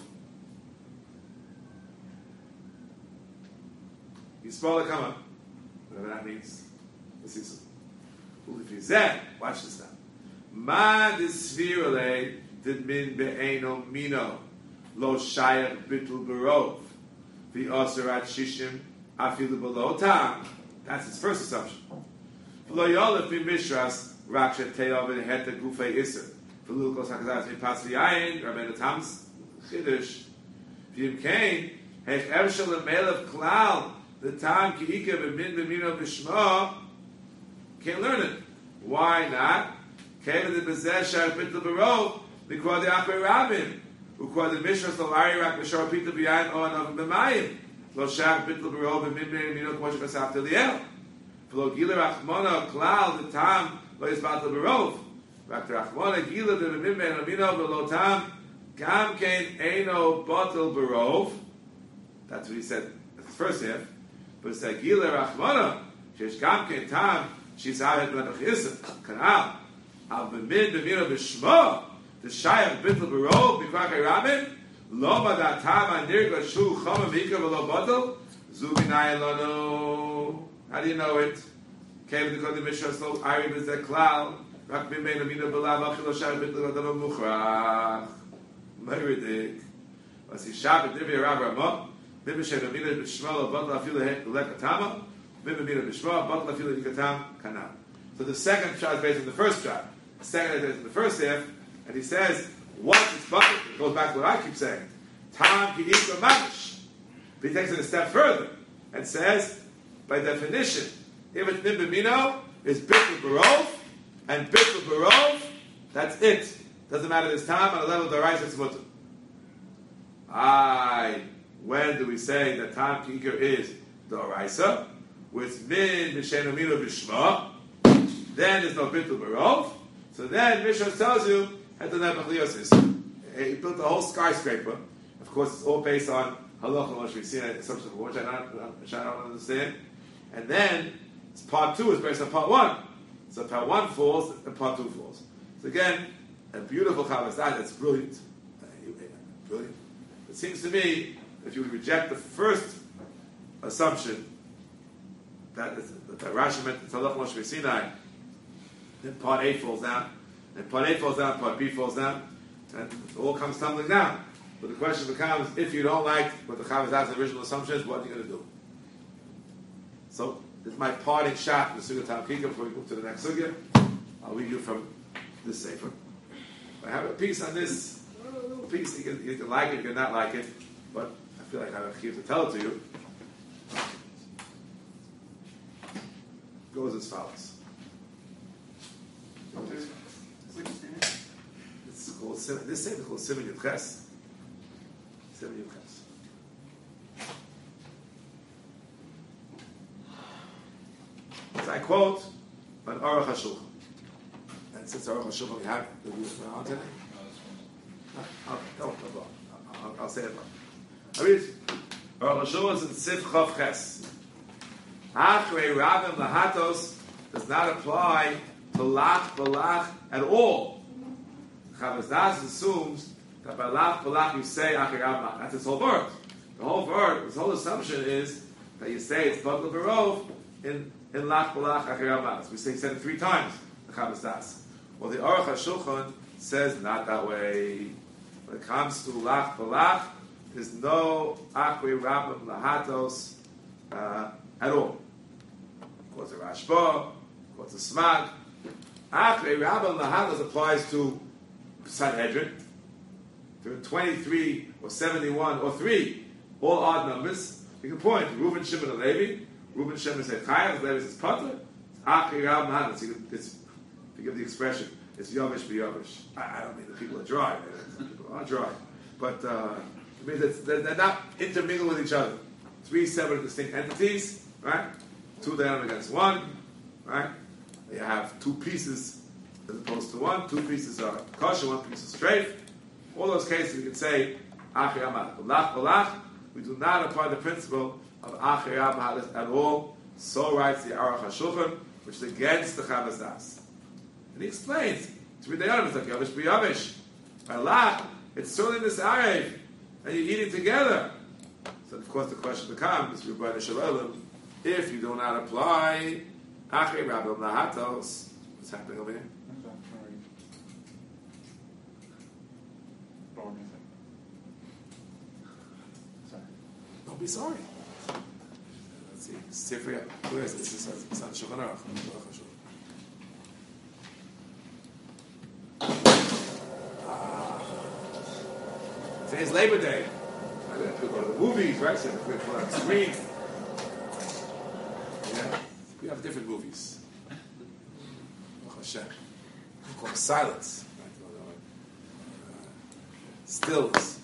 Yisrael come up. Whatever that means. Let's see some. Ulifizeh, watch this now. Ma disvirale did min be'eno mino lo shayach bitul barov the oserat shishim afilu below tam. That's his first assumption. Lo yolef mi mishras rakshet teov and het gufei iser. V'lukos hakazaz mi pas v'yayin rabbeinu tams chiddush v'yim kain hech evshel emelev klal. The time ki'ika b'min b'mino b'shma can't learn it. Why not? Kevin the bezeh shar bitl b'rov because the achrei rabbim because the mishras the lari rak b'shar pita b'yayin o anav b'mayim lo shar bitl b'rov b'min b'mino k'mo shekasaf t'liel v'lo gila rachmona klal the time lo yisbat b'rov rak rachmona gila b'min b'mino v'lo tam gam kein eino batel b'rov. That's what he said at the first half. But it's like Gila Rachmana, she's Gam Ken Tam, she's Ahed Melech Yisrael, Kanal, Al B'min B'mino B'shmo, the Shayach Bittel B'rov, B'kvakei Rabin, Loma Da Tam Anirga Shu Choma Mika V'lo Botel, Zuginai Lono. How do you know it? Came to the Mishra Slow, Ari B'zeh Klal, Rak B'min B'mino B'lav, Achilo Shayach Bittel B'dava Muchrach. Meridik. Was he Shabbat Divi Rav Ramah, so the second shot is based on the first shot. The second is based on the first half, and he says, once it's bucket, it goes back to what I keep saying. Tam ki ikra mamish. But he takes it a step further and says, by definition, if it's nimbamino, it's bittul barov, and bittul barov, that's it. Doesn't matter this time, on the level of the rice, it's mutter. I When do we say that Tam Kikar is the Oraisa? With Min Mishen Amino B'Shma, then there's no Bittul Barov. So then Mishnah tells you at the Nebach Lios Isser. He built a whole skyscraper. Of course, it's all based on Halacha, which we've seen an assumption of which I don't, which I don't understand. And then part two is based on part one. So part one falls and part two falls. So again, a beautiful Chavas Das, it's brilliant. Brilliant. It seems to me, if you would reject the first assumption, that, that, that Rashi meant the Tzalach Moshe Sinai, then part A falls down, and part A falls down, part B falls down, and it all comes tumbling down. But the question becomes, if you don't like what the Chavas Das original assumption is, what are you going to do? So, this is my parting shot in the Sugya Tam Kika before we move to the next Sugya. I'll read you from this Sefer. I have a piece on this, a little piece. You can, you can like it, you can not like it, but I feel like I have a chiyuv to tell it to you. It goes as follows. It goes as follows. Which standard? It's called, this Sefer is called Siman Yud Ches. Siman Yud Ches. So I quote an Aruch HaShulchan. And since Aruch HaShulchan we have the rules for on today, I'll, I'll, I'll, I'll say it wrong. I read it. Aruch HaShulchan is in Sif Chav Ches. Achrei Rabim Lahatos does not apply to Lach Balach at all. Chavas Das assumes that by Lach Balach you say Achrei Rabim. That's its whole word. The whole word, this whole assumption is that you say it's Badl Barov in in Lach Balach Achrei Rabim. We say he said it three times. The Chavas Das. Well, the Aruch HaShulchan says not that way. When it comes to Lach Balach, there's no Achrei Rabim Lahatos uh, at all. Quotes a Rashba, quotes a Smag. Achrei Rabim Lahatos applies to Sanhedrin. There are twenty-three or seventy-one or three, all odd numbers. You can point to Reuben, Shimon, and Levi. Reuben, Shimon says Chayav, Levi says Potter. Achrei Rabim Lahatos. It's, forgive the expression, it's Yavish b'Yavish. I, I don't mean the people are dry. Some people are dry. But uh, it means that they're, they're not intermingled with each other. Three separate distinct entities, right? Two down against one, right? You have two pieces as opposed to one. Two pieces are kosher, one piece is straight. All those cases, you can say, Achrei Rabim Lahatos. Balach, we do not apply the principle of Achrei Rabim Lahatos at all. So writes the Aruch HaShulchan, which is against the Chavas Das. And he explains, to be the other, it's like Yavish b'Yavish. By Lach, it's certainly this Arev, and you're eating together. So, of course, the question becomes, if you do not apply Achrei Rabim Lahatos, what's happening over here? Don't be sorry. Let's see. Sifri, who is it? This is it's on Shulchan Aruch. Today's Labor Day. I got to go to the movies, right? So we put on the screen. Yeah, we have different movies. Hashem. We call it silence. Stills.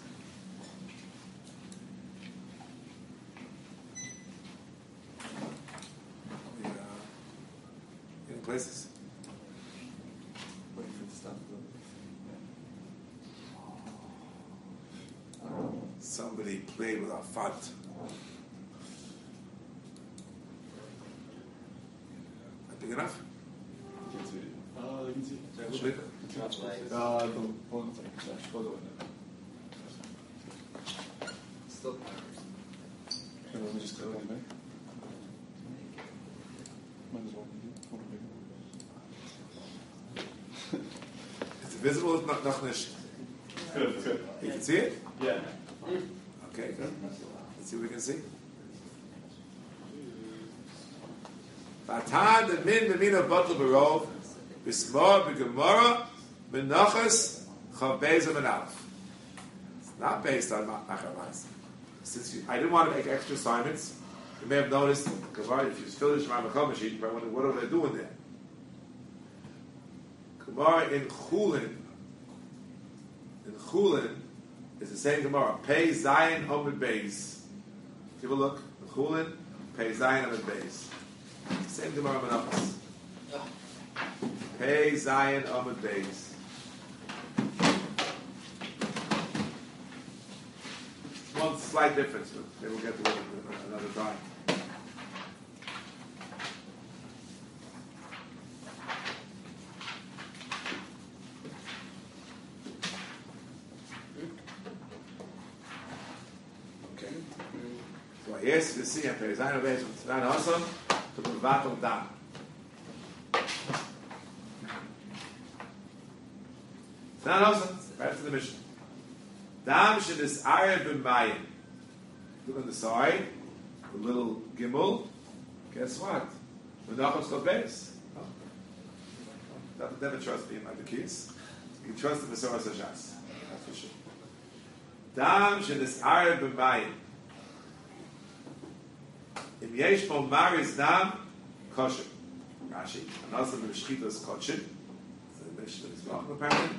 Yeah. Any places? Waiting for the stuff. Somebody played with our font. Not big enough? You can see it. Uh, you can see it. A little bit? Uh, the one second. Hold on. Still. Here, let me just click on it. Might as well. Is it visible? It's not nachnish. Good, it's good. You can see it? Yeah. Okay, good. Let's see what we can see. V'atan the min memina bottle barov b'smor b'gemara b'nachas chavbezim and alf. It's not based on machavas. Since you, I didn't want to make extra assignments, you may have noticed Gemara. If you finished my Mechama sheet, you probably wonder what are they doing there. Gemara in Chulin. In Chulin. It's the same Gemara. Pei Zayin Omid Beis. Give a look. Chulin, Pei Zayin Omid Beis. Same Gemara Menachos. Pei Zayin Omid Beis. One slight difference. Maybe we'll get to it another time. Well, yes, you see, after Zayin of Beis, Zayin Hasan, to the Vatal Dam. Zayin Hasan, back to the mission. Dam Shedis Areh B'Mayim. Look on the side, the little gimel. Guess what? Menachos Kobeis. Oh. Never trust me in my keys. You can trust the Mesorah Sashas. That's for sure. Dam Shedis Areh B'Mayim. Im yesh mo maris dam kosher. Rashi. And also the Meshchita is kosher. So the Mishnah is welcome apparently.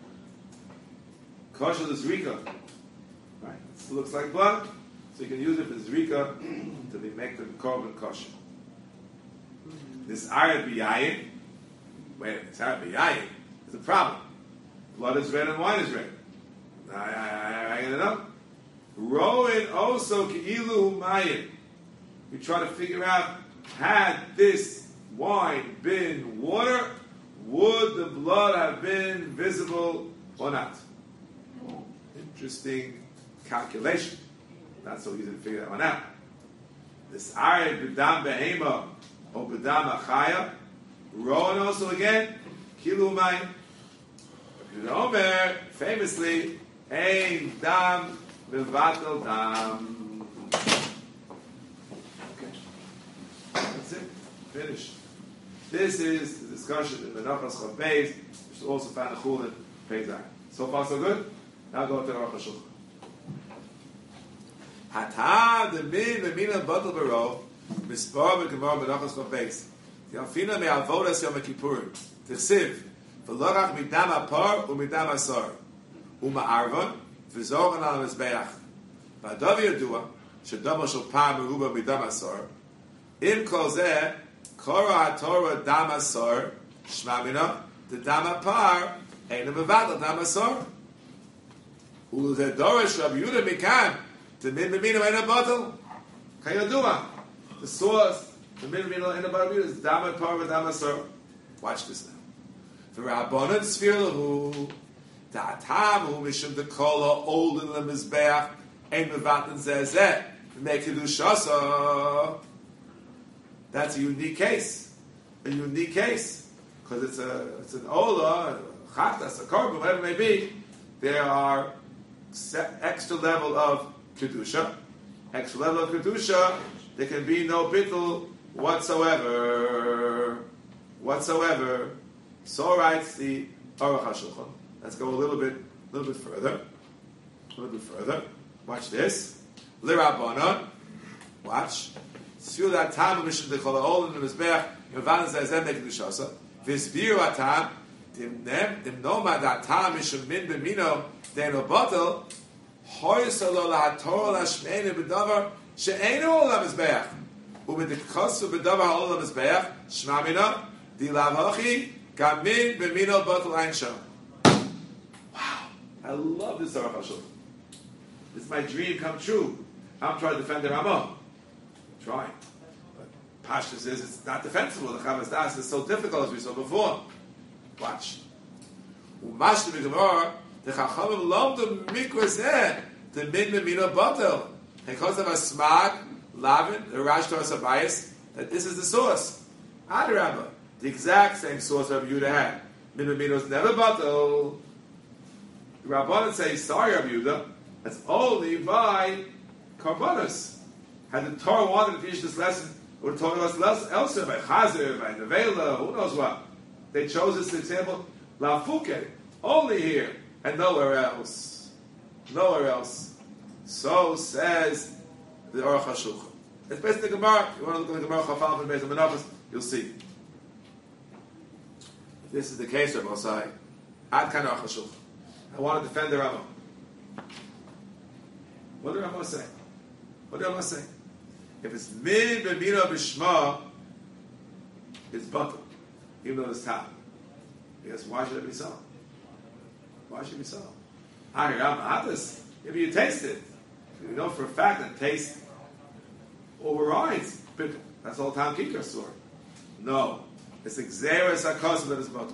Kosher is Rika. Right? It looks like blood. So you can use it as Rika to be make the korban kosher. This Areh B'Yayin. Wait a minute. This Areh B'Yayin is a problem. Blood is red and wine is red. I, I, I, I get it up. Roin also Ki'ilu Mayim. We try to figure out, had this wine been water, would the blood have been visible or not? Interesting calculation. Not so easy to figure that one out. This Areh B'dam Behema or B'dam Achaya, Rowan also again, Kilu Mayim. Omer, famously, Ein Dam Mevatel Dam. That's it. Finished. This is the discussion in Menachos Chav Beis, which is also found in Chulin Pei Zayin. So far, so good. Now go to the Aruch HaShulchan. Hata the min the min batel baro mispar b'gemar Menachos Chav Beis. The Alfina me avodas Yom Kippurim. T'chsiv v'lorach midam apar u'midam asar u'ma'arvon v'zorgan al mizbeach. Ba'dav yadua shedama shel par meruba midam asar. Im kol zeh kora haTorah dam asar shmamina the dam apar ein mevatel dam asar. U'zeh dorish Rabbi Yehuda mikan the min b'mino ein batel kayadua. The source the min b'mino ein batel is dam apar v'dam asar. Watch this now. The Rabbanan Sfir Lahu Ta'atamu Mishum Dekola Old in the Mizbeach Ein Mevaten Zezeh Make Kedushasa. That's a unique case. A unique case. Because it's a it's an Ola, a Chatas, a Korban, whatever it may be. There are extra level of Kedusha. Extra level of Kedusha. There can be no bittul whatsoever. Whatsoever. So writes the Aruch HaShulchan. Let's go a little bit, a little bit further. A little bit further. Watch this. L'Rabbanan. Watch. Sfiu da'atam u'mishum de'chol ha'ol in the mizbeach yavanan zayzem ne'kedushasa v'sbiru atam dimnoma da'atam mishum min b'mino de'eno batel hoysalo la'hatorah la'shmeinu b'davar she'einu ol ha'mizbeach u'midikasu b'davar ha'ol ha'mizbeach shmamina di'lavachi Gamin b'mino batel ein sham. Wow, I love this Aruch HaShulchan. This is my dream come true. I'm trying to defend the Ramah. Trying. But Pasha says it's not defensible. The Chavas Das is so difficult as we saw before. Watch. Umashti b'gemara, the Chachamim lomdu mikra zeh, the min b'mino batel. Because of a smag, lavin, the Rash Toras Abayis, that this is the source. Adarabah. The exact same source Rabbi Yehuda had. Min b'mino is never batel. The Rabbanan say, sorry Rabbi Yehuda, that's only by Karbonos. Had the Torah wanted to finish this lesson, it would have told us less elsewhere, by Chazir, by Nevela, who knows what. They chose this example, La Fuke, only here, and nowhere else. Nowhere else. So says the Aruch HaShulchan. It's based on the Gemara. If you want to look at the Gemara, Chafal and Beis HaMenachos, you'll see. If this is the case, Rabbi Osai, Ad Kan Aruch HaShulchan. I want to defend the Rambam. What did Rambam say? What did Rambam say? If it's min b'mino b'shma, it's batel, even though it's top. Yes, why should it be so? Why should it be so? I hear Rambam, if you taste it, you know for a fact that taste overrides bittul. That's all Tam Kikar story. No, it's exeris hakos that is batel.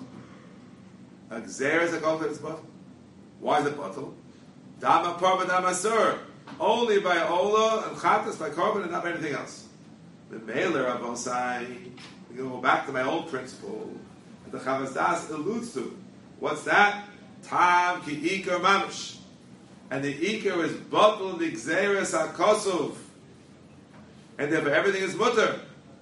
Exeris hakos that is batel. Why is it batel? Dama parva dama sur. only by Ola and Chatas, by Korban, and not by anything else. The Mailer of Osai, we go back to my old principle, that the Chavas Das alludes to. What's that? Tam ki Iker Mamish. And the Iker is Batul Nigzeres HaKosov. And therefore everything is mutter.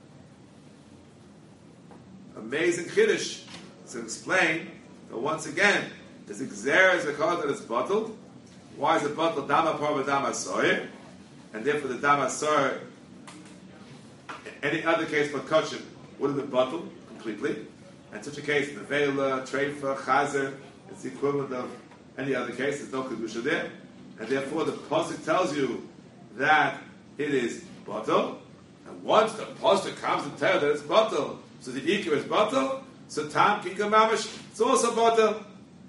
Amazing Kiddush. To explain that once again, is Nigzeres because that it's bottled. Why is it bottled? Dama Parva Dama Soyer. And therefore the Dama Soyer, any other case but Kachim, would have been bottled completely. And such a case, Nevela, Treifa, Chazer, it's the equivalent of any other case. There's no Kedusha there. And therefore the Pasuk tells you that it is bottled. And once the Pasuk comes and tells that it's bottled, so the Iker is bottled, so Tam Kika Mamish, it's also bottled.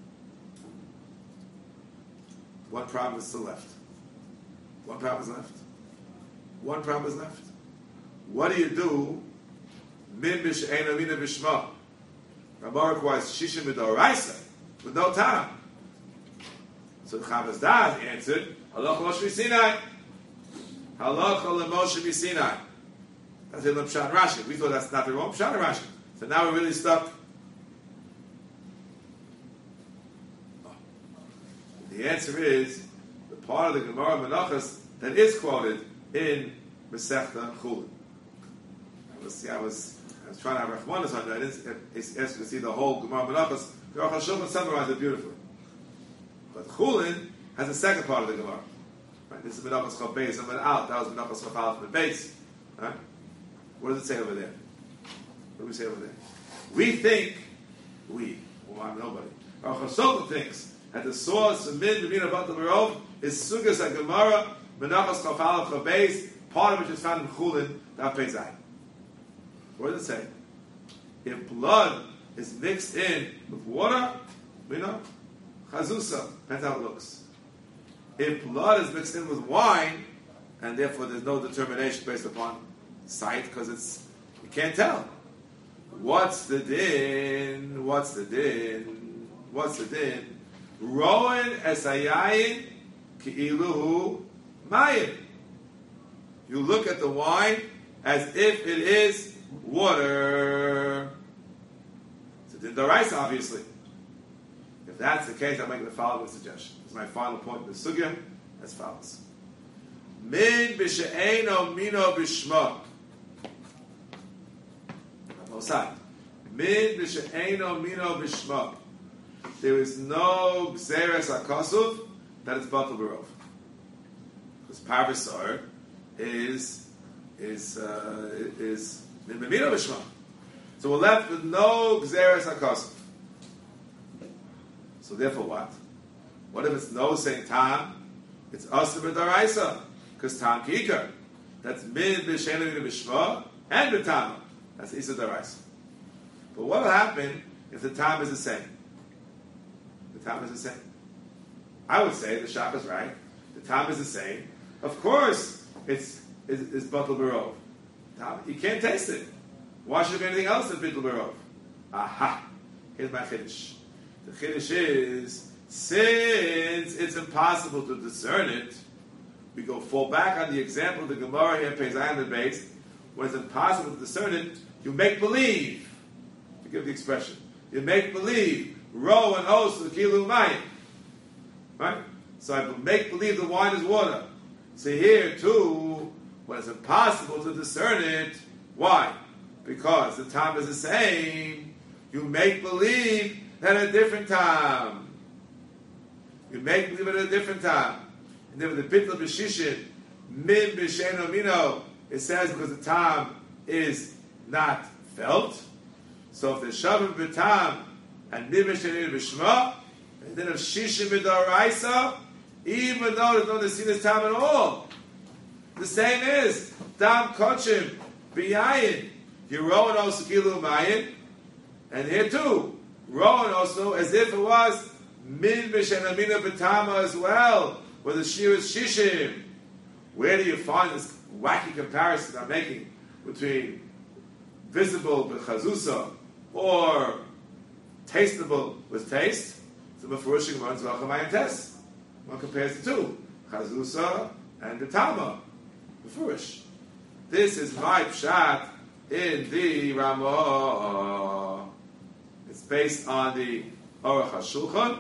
One problem is still left. One problem is left. One problem is left. What do you do? Min b'she'ena mina b'shma. Ramah requires shishim b'doraisa with no time. So the Chavas Das answered, Halacha Moshe Sinai. Halacha Moshe Sinai. That's in Pshat Rashi. We thought that's not the wrong Pshat Rashi. So now we're really stuck. The answer is the part of the Gemara Menachos that is quoted in Masechta Chulin. I was, I was, I was trying to have Rachmanis on that. I didn't ask you to see the whole Gemara Menachos. The Aruch HaShulchan summarized it beautifully. But Chulin has a second part of the Gemara. Right? This is Menachos Chav Beis and out. That was Menachos Chav Aleph and Beis. Right? What does it say over there? What do we say over there? We think, we, well, I'm nobody. Aruch HaShulchan thinks that the source of Min B'min Abat L'Merov is Sugas HaGemara, Menachos Chav Aleph Chav Beis, part of which is found in Chulin, Daf Pei Zayin. What does it say? If blood is mixed in with water, we know, Chazusa, depends how it looks. If blood is mixed in with wine, and therefore there's no determination based upon sight, because it's, you can't tell. What's the din? What's the din? What's the din? Roen esayayin ki'iluhu mayim. You look at the wine as if it is water. It's a din d'oraisa, obviously. If that's the case, I'll make the following suggestion. It's my final point in the sugya as follows. Min b'she'eno mino b'shma. Min b'she'eno mino b'shma. There is no gzeres hakasuv that is batul b'rov. Because parvasar is is uh, is min b'mino b'shma. So we're left with no gzeres hakasuv. So therefore, what? What if it's no saying tam? It's asur b'daraisa because tam kikar. That's min b'she'eno mino b'shma and b'tama. That's isur daraisa. But what will happen if the tam is the same? The time is the same. I would say the shop is right. The time is the same. Of course, it's it's, it's batul b'rov. You can't taste it. Why should it be anything else than batul b'rov? Aha! Here's my chiddush. The chiddush is since it's impossible to discern it, we go fall back on the example of the Gemara here, Pei Zayin the base. When it's impossible to discern it, you make believe. Forgive the expression. You make believe. Ro and os the kilu mayim. Right? So I make believe the wine is water. So here too, when it's impossible to discern it, why? Because the time is the same. You make believe at a different time. You make believe at a different time. And then with the bittul b'shishin, min b'she'eno mino, it says because the time is not felt. So if the shavim b'tam and nivish and b'shma, and then of shishim b'daraisa, even though there's no nesinas time at all, the same is dam kochim b'yayin. You rowan also kilu mayin, and here too rowan also as if it was min b'shenamina b'tama as well, where the shir is shishim. Where do you find this wacky comparison I'm making between visible b'chazusa or tasteable with taste? So Mefurushim runs V'achamayin test. One compares the two, chazusa and the Talmud, Befurish. This is my pshat in the Ramah. It's based on the Aruch HaShulchan.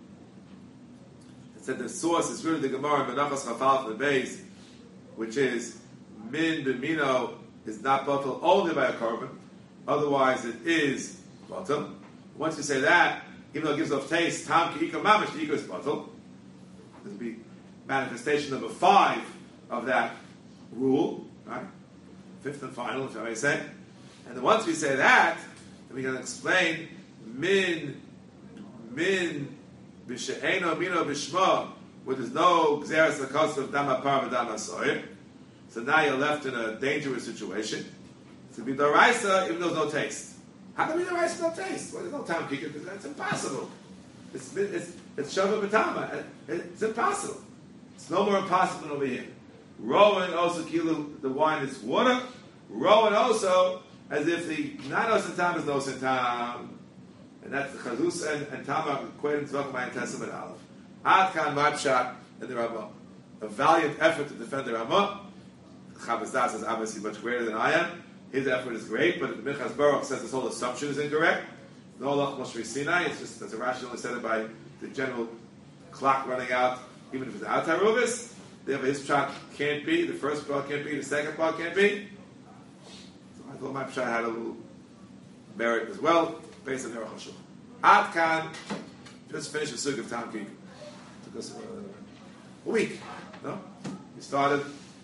It said the source is really the Gemara in Menachos Chafal the base, which is min b'mino is not batal only by a korban, otherwise it is batal. Once you say that, even though it gives off taste, tam ki ika mamish, the ika is batal. This will be manifestation number five of that rule, right? Fifth and final, if I may say. And then once we say that, then we're going to explain min min b'she'eno mino b'shma, where there's no gzeres l'kos of dama par v'dama soyer. So now you're left in a dangerous situation. To be doraisa, even though there's no taste. How can we doraisa no taste? Well, there's no time kicker. It's impossible. It's it's it's shava b'tama. It's impossible. It's no more impossible than over here. Rowan also kilu, the wine is water. Rowan also as if the not osentam is no osentam. And that's the chazus and, and tama equated to Zvachma and Testament Aleph. Ad kan ma'pshat in the Ramah. A valiant effort to defend the Ramah. Chavaz Das is obviously much greater than I am. His effort is great, but the Minchas Baruch says this whole assumption is incorrect. No Lach Moshe Sinai. It's just that's a rationally said it by the general clock running out, even if it's out Taruvis. Therefore, his pshat can't be. The first part can't be. The second part can't be. So I thought my pshat had a little merit as well, based on Aruch HaShulchan. Ad Kan just finished the Sug of Tam Kik. Took us a, a week. No, we started.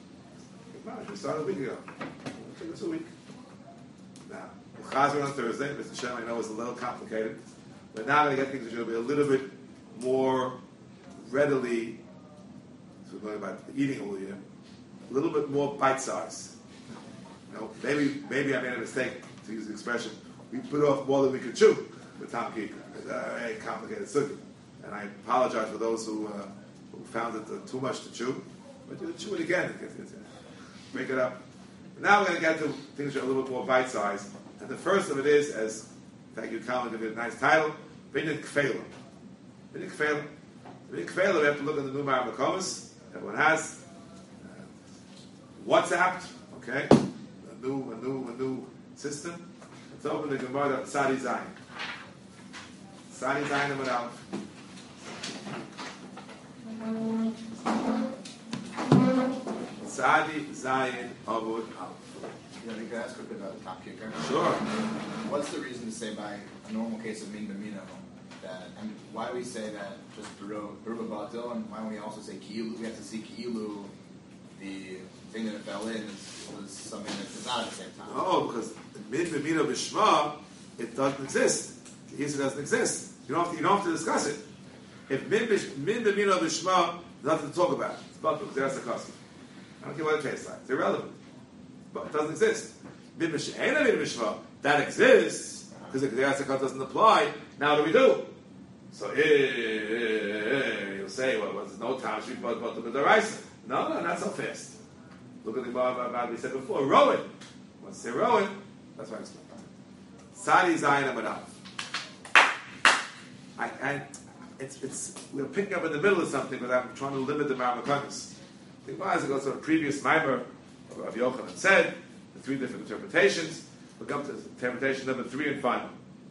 We started a week ago. It took us a week. Now, Chazer on Thursday. Mister Shem, I know it's a little complicated, but now I'm going to get things that will be a little bit more readily. So we're going about eating all year. A little bit more bite size. You know, maybe maybe I made a mistake to use the expression. We put off more than we could chew with Tam Kik. It's a very complicated sukkah, and I apologize for those who uh, who found it uh, too much to chew. But you chew it again. It gets, it, break it up. But now we're going to get to things that are a little bit more bite sized. And the first of it is, as thank you, Colin, give it a nice title, Binyan Kfela. Binyan Kfela. Binyan Kfela. We have to look at the Numar Makomas. Everyone has uh, WhatsApp. Okay, a new, a new, a new system. Let's open the Gemara Sadi Zayin. Sadi Zayin and Aleph. Sadi Zayin Avud Aleph. Yeah, I think I ask quickly about the top kicker. Sure. What's the reason to say by a normal case of min b'mino that, and why do we say that just beruba batil, and why don't we also say ki'ilu? We have to see ki'ilu, the thing that it fell in is, was something that's not at the same time. Oh, because min b'mino b'shma, it doesn't exist. The Yisra doesn't exist. You don't have to, you don't have to discuss it. If min b'mino b'shma, there's nothing to talk about. It's batil. That's the custom. I don't care what it tastes like. It's irrelevant. But it doesn't exist. Min b'sh'ena min b'shma, that exists, because the Kedei HaSakot doesn't apply. Now what do we do? So, eh, eh, eh, you'll say, well, there's no time to but but the Daraisa. No, no, not so fast. Look at the Gemara we said before. Rowan. Once you say Rowan, that's why I explained. Sadi Zayin Amadav. I, I, it's, it's, we're picking up in the middle of something, but I'm trying to limit the Maramakonis. The Gemara goes to a previous mimer of Rav Yochanan said, the three different interpretations. We'll come to interpretation number three and final.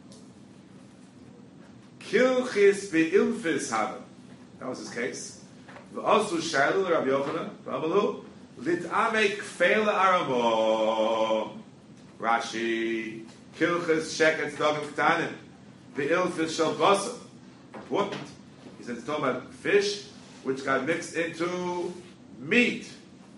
Kilchis ve'ilfis hava. That was his case. V'asu shailu Rav Yochanan, Ramalu, lit'ame kfeila aramo. Rashi, kilchis sheket dogim ktanim, ve'ilfis shel basar. Important. He said it's talking about fish which got mixed into meat.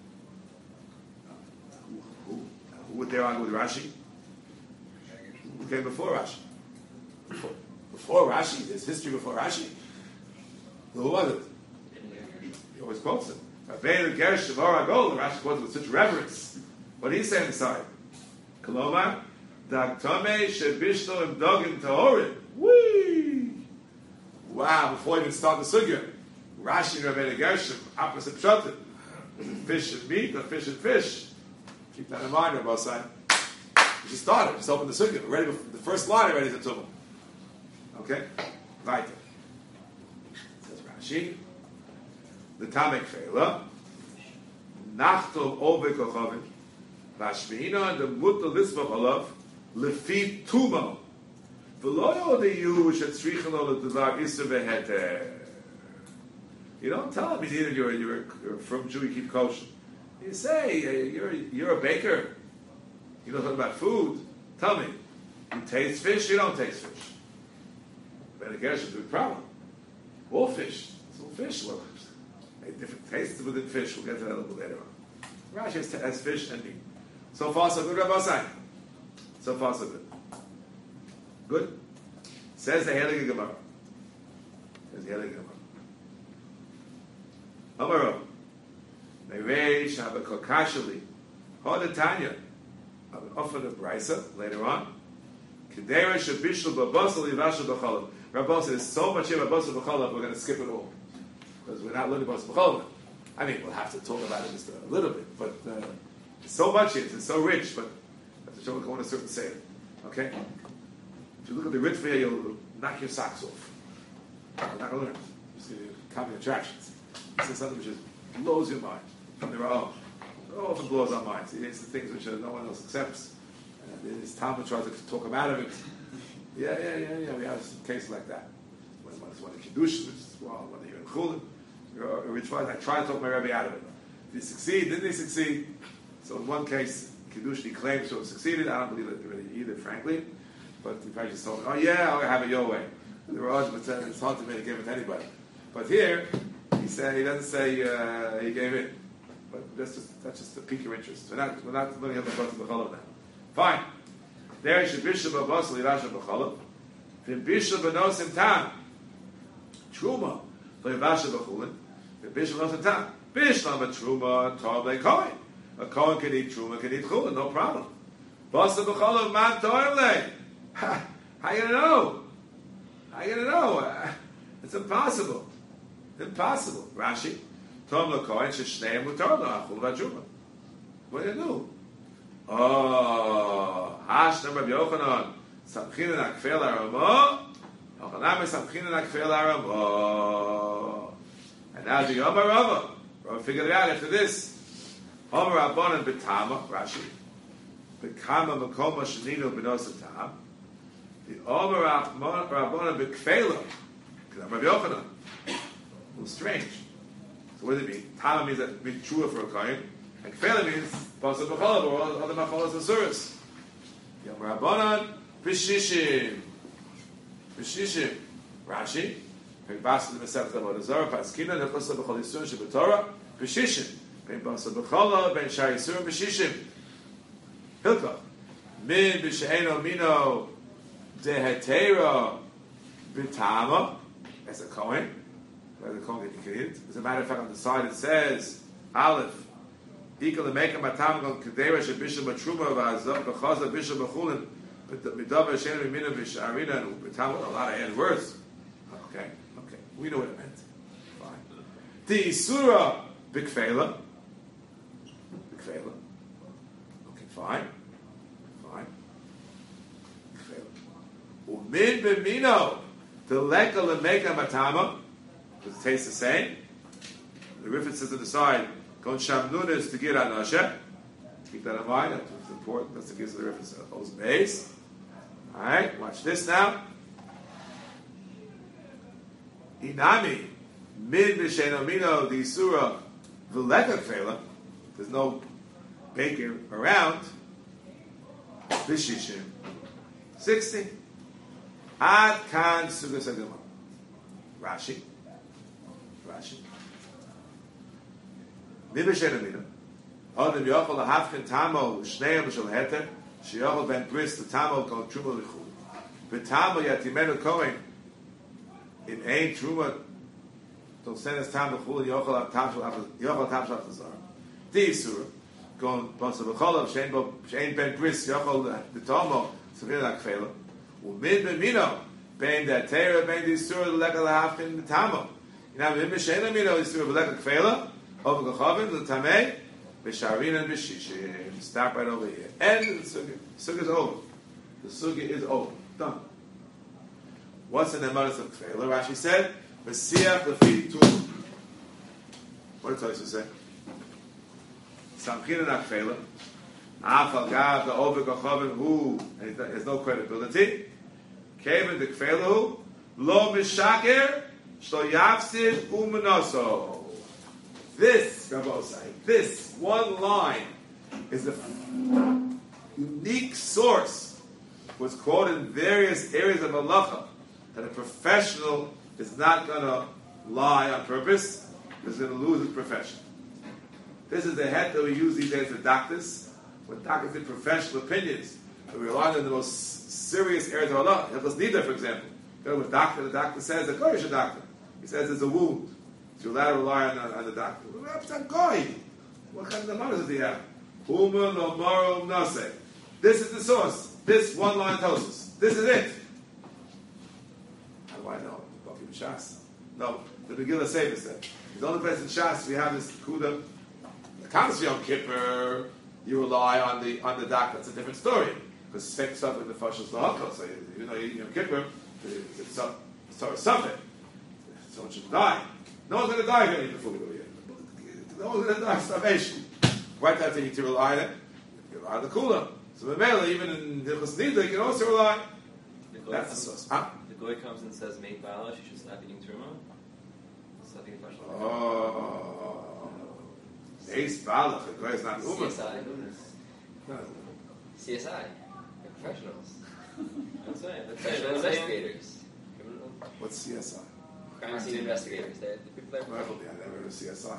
Who, who, who would they argue with Rashi? Who came before Rashi? Before. Before Rashi, there's history before Rashi. Who was it? He always quotes it. Rashi quotes it with such reverence. What he's saying inside. Kolomar, Daktame Shebishlo and Dogim Taorim. Whee! Wow, before even start the sugya. Rashi and Rabbeinu Gershom, opposite pshatim. Fish and meat or fish and fish. Keep that in mind, Rabbi Osai. We just started, just opened the sugya. We're ready, the first line already is a tumah. Okay? Weiter. Says Rashi. The Tamek Fela. nachtom over kochavim, vashmeina and the mutal lisbach olav, lefi tumo. V'lo yodeyu shetzrichen ol devar iser veheter. You don't tell him either you're, you're, you're from Jew, you keep kosher. You say, uh, you're, you're a baker. You know something about food. Tell me, you taste fish, you don't taste fish. But I guess it's a big problem. All fish. It's all fish. Well, different tastes within fish. We'll get to that a little bit later on. Rashi has, has fish and meat. So far, so good, Rabbi Sai. So far, so good. Good? Says the Heilige Gemara. Says the Heilige Gemara. Amaro. Mereish Habakokashali. Hodatanya. Often a brisa later on. Kedera Shabishal Babasal Yivashal B'chalav. Rabbi said, there's so much here about Babasal B'chalav, we're going to skip it all. Because we're not learning Babasal B'chalav. I mean, we'll have to talk about it just a little bit, but uh, there's so much here, it's so rich, but I have to show it going a certain say. Okay? If you look at the Ritva here, you'll knock your socks off. You're not going to learn. You see the common attractions. This is something which just blows your mind from their own. It often blows our minds. It's the things which uh, no one else accepts. And this Talmud tries to talk him out of it. Yeah, yeah, yeah, yeah. We have a case like that. When one is one in Kiddush, which is well, when you're in Chulin, we try. I try to talk my Rebbe out of it. Did he succeed? Didn't he succeed? So in one case, Kiddush he claims to have succeeded. I don't believe it really either, frankly. But he probably just told me, "Oh yeah, I'll have it your way." The Raj, but it's hard to me to give it to anybody. But here, he said he doesn't say uh, he gave it. But that's just that's just to pique your interest. We're not we're not looking at the Babasal B'chalav now. Fine. There is Bishul Babasal Yivashal B'chalav. V'im Bishul B'nosim Tam. Truma Yivashal B'chulin. V'im Bishul B'nosim Tam. Bishlam Truma Tor Kohen. A Kohen can eat Truma, can eat Chulin, no problem. Basal B'chalav Man Toim Le. How you gonna know? How you gonna know? Uh, it's impossible. Impossible. Rashi. Tom Kohen Sheshneim Mutar Achul V'Truma. What do you do? Oh, Hashna Rabbi Yochanan, Samchina Nakfel Aramo, Yochanan Samchina Nakfel Aramo. And now the Yom Rava, Rava figured it out after this. Homer Rabbanan B'Tama, Rashi, B'Kama Makoma Sheninu B'Nosa Tam, the Homer Rabbanan B'Kfela, because Rabbi Yochanan. A little strange. So what does it mean? Tama means that it means true for a Kohen. And Kfela means Basal B'chalav or other Machalas Asuras. Yom Rabbanan B'shishim. B'shishim. Rashi. Basal B'sefta Vodazara Paskina Nechosla B'chal Yisurim Sheb'Torah B'shishim. Ben Basal B'chalav Ben Shar Yisurim B'shishim. Hilka. Min B'she'eno Mino Dehetera B'Tama. That's a Kohen. Where the Kohen can eat it. As a matter of fact, on the side it says Aleph. Equal to make a matam gon kedera shebishul matruma v'azov b'chaza bishul b'chulin b'davar she'enu mimina v'sharina and matam a lot of end words. Okay, okay, we know what it meant. Fine. The isura b'kfela, b'kfela. Okay, fine, fine. B'kfela. Umin b'mino the leka lemeka matama. Does it taste the same? The Rifat says on the side. Kon Shamnunas to get on Nasha. Keep that in mind. That's important. That's the case of the reference of Oz base. Alright, watch this now. Inami Min Mishenomino the Surah Vileka Kvela. There's no baker around. Vishishim. Sixty. Ad Kan Sugasagama. Rashi. Rashi. Nibashenamina. Adam Yochel Hafkin Tamo Shneim Shal Heter Sheyochel Ben Bris the Tamo called Truma Lichul. But Tamo Yatimenu Kohen in Ein Truma don't send us Tamo Chul Yochel Yochel Tavshal Tazar. The Surah going Basal B'cholav Shein Ben Bris Yochel the Tamo Savina Kfela. Umid B'mino Ben that Torah Ben the Surah Lekel Hafkin the Tamo. Now Nibashenamina the Surah Lekel Kfela. Over the Chavim, the Tameh, B'Sharin and B'Shishim. Stop right over here. End of the Sukkah. The Sukkah is over. The Sukkah is over. Done. What's in the Manas of Kfela? Rashi said, V'siach Lefi Tum. What did Tosfos say? Samchin and Akfela. Afal Gav, the Ovik Achavim, who has no credibility. Kevin the Kfelu, Lo Mishaker, Shlo Yafsid Umanaso. This, Rabbi Osai, this one line is the unique source, was quoted in various areas of halacha, that a professional is not going to lie on purpose, he's going to lose his profession. This is the head that we use these days for doctors, when doctors give professional opinions. We rely on the most serious areas of halacha. Hilchos Nida, for example. Go to a doctor, the doctor says, a Goyish a doctor. He says there's a wound. So you're allowed to rely on, on the doctor. What kind of numbers does he have? Uma no maro nase. This is the source. This one line tells us. This is it. How do I know? Bucky Shas. No, the Megillah Sefer said. The only place in Shas we have this Kuda. The comes Yom Kippur, you rely on the on the doctor. It's a different story. Because same stuff in the Fashos Lahakal. So you know, Yom Kippur, it's sort of something. Someone should die. No one's going to die if you eat the food over here. No one's going to die of starvation. Right, that's you to rely on it. You rely on the Kula. So Mamela, even in the Nida, you can also rely. The That's the source. Huh? The Goy comes and says, "Made balash, you should stop eating truma." Stop eating fresh. Oh, Ace Balach. The Goy is not Uma. C S I. No. C S I. They're professionals. That's right. That's right. They're investigators. What's C S I? Crime scene investigators. They're the people that. Well, yeah, I never heard of C S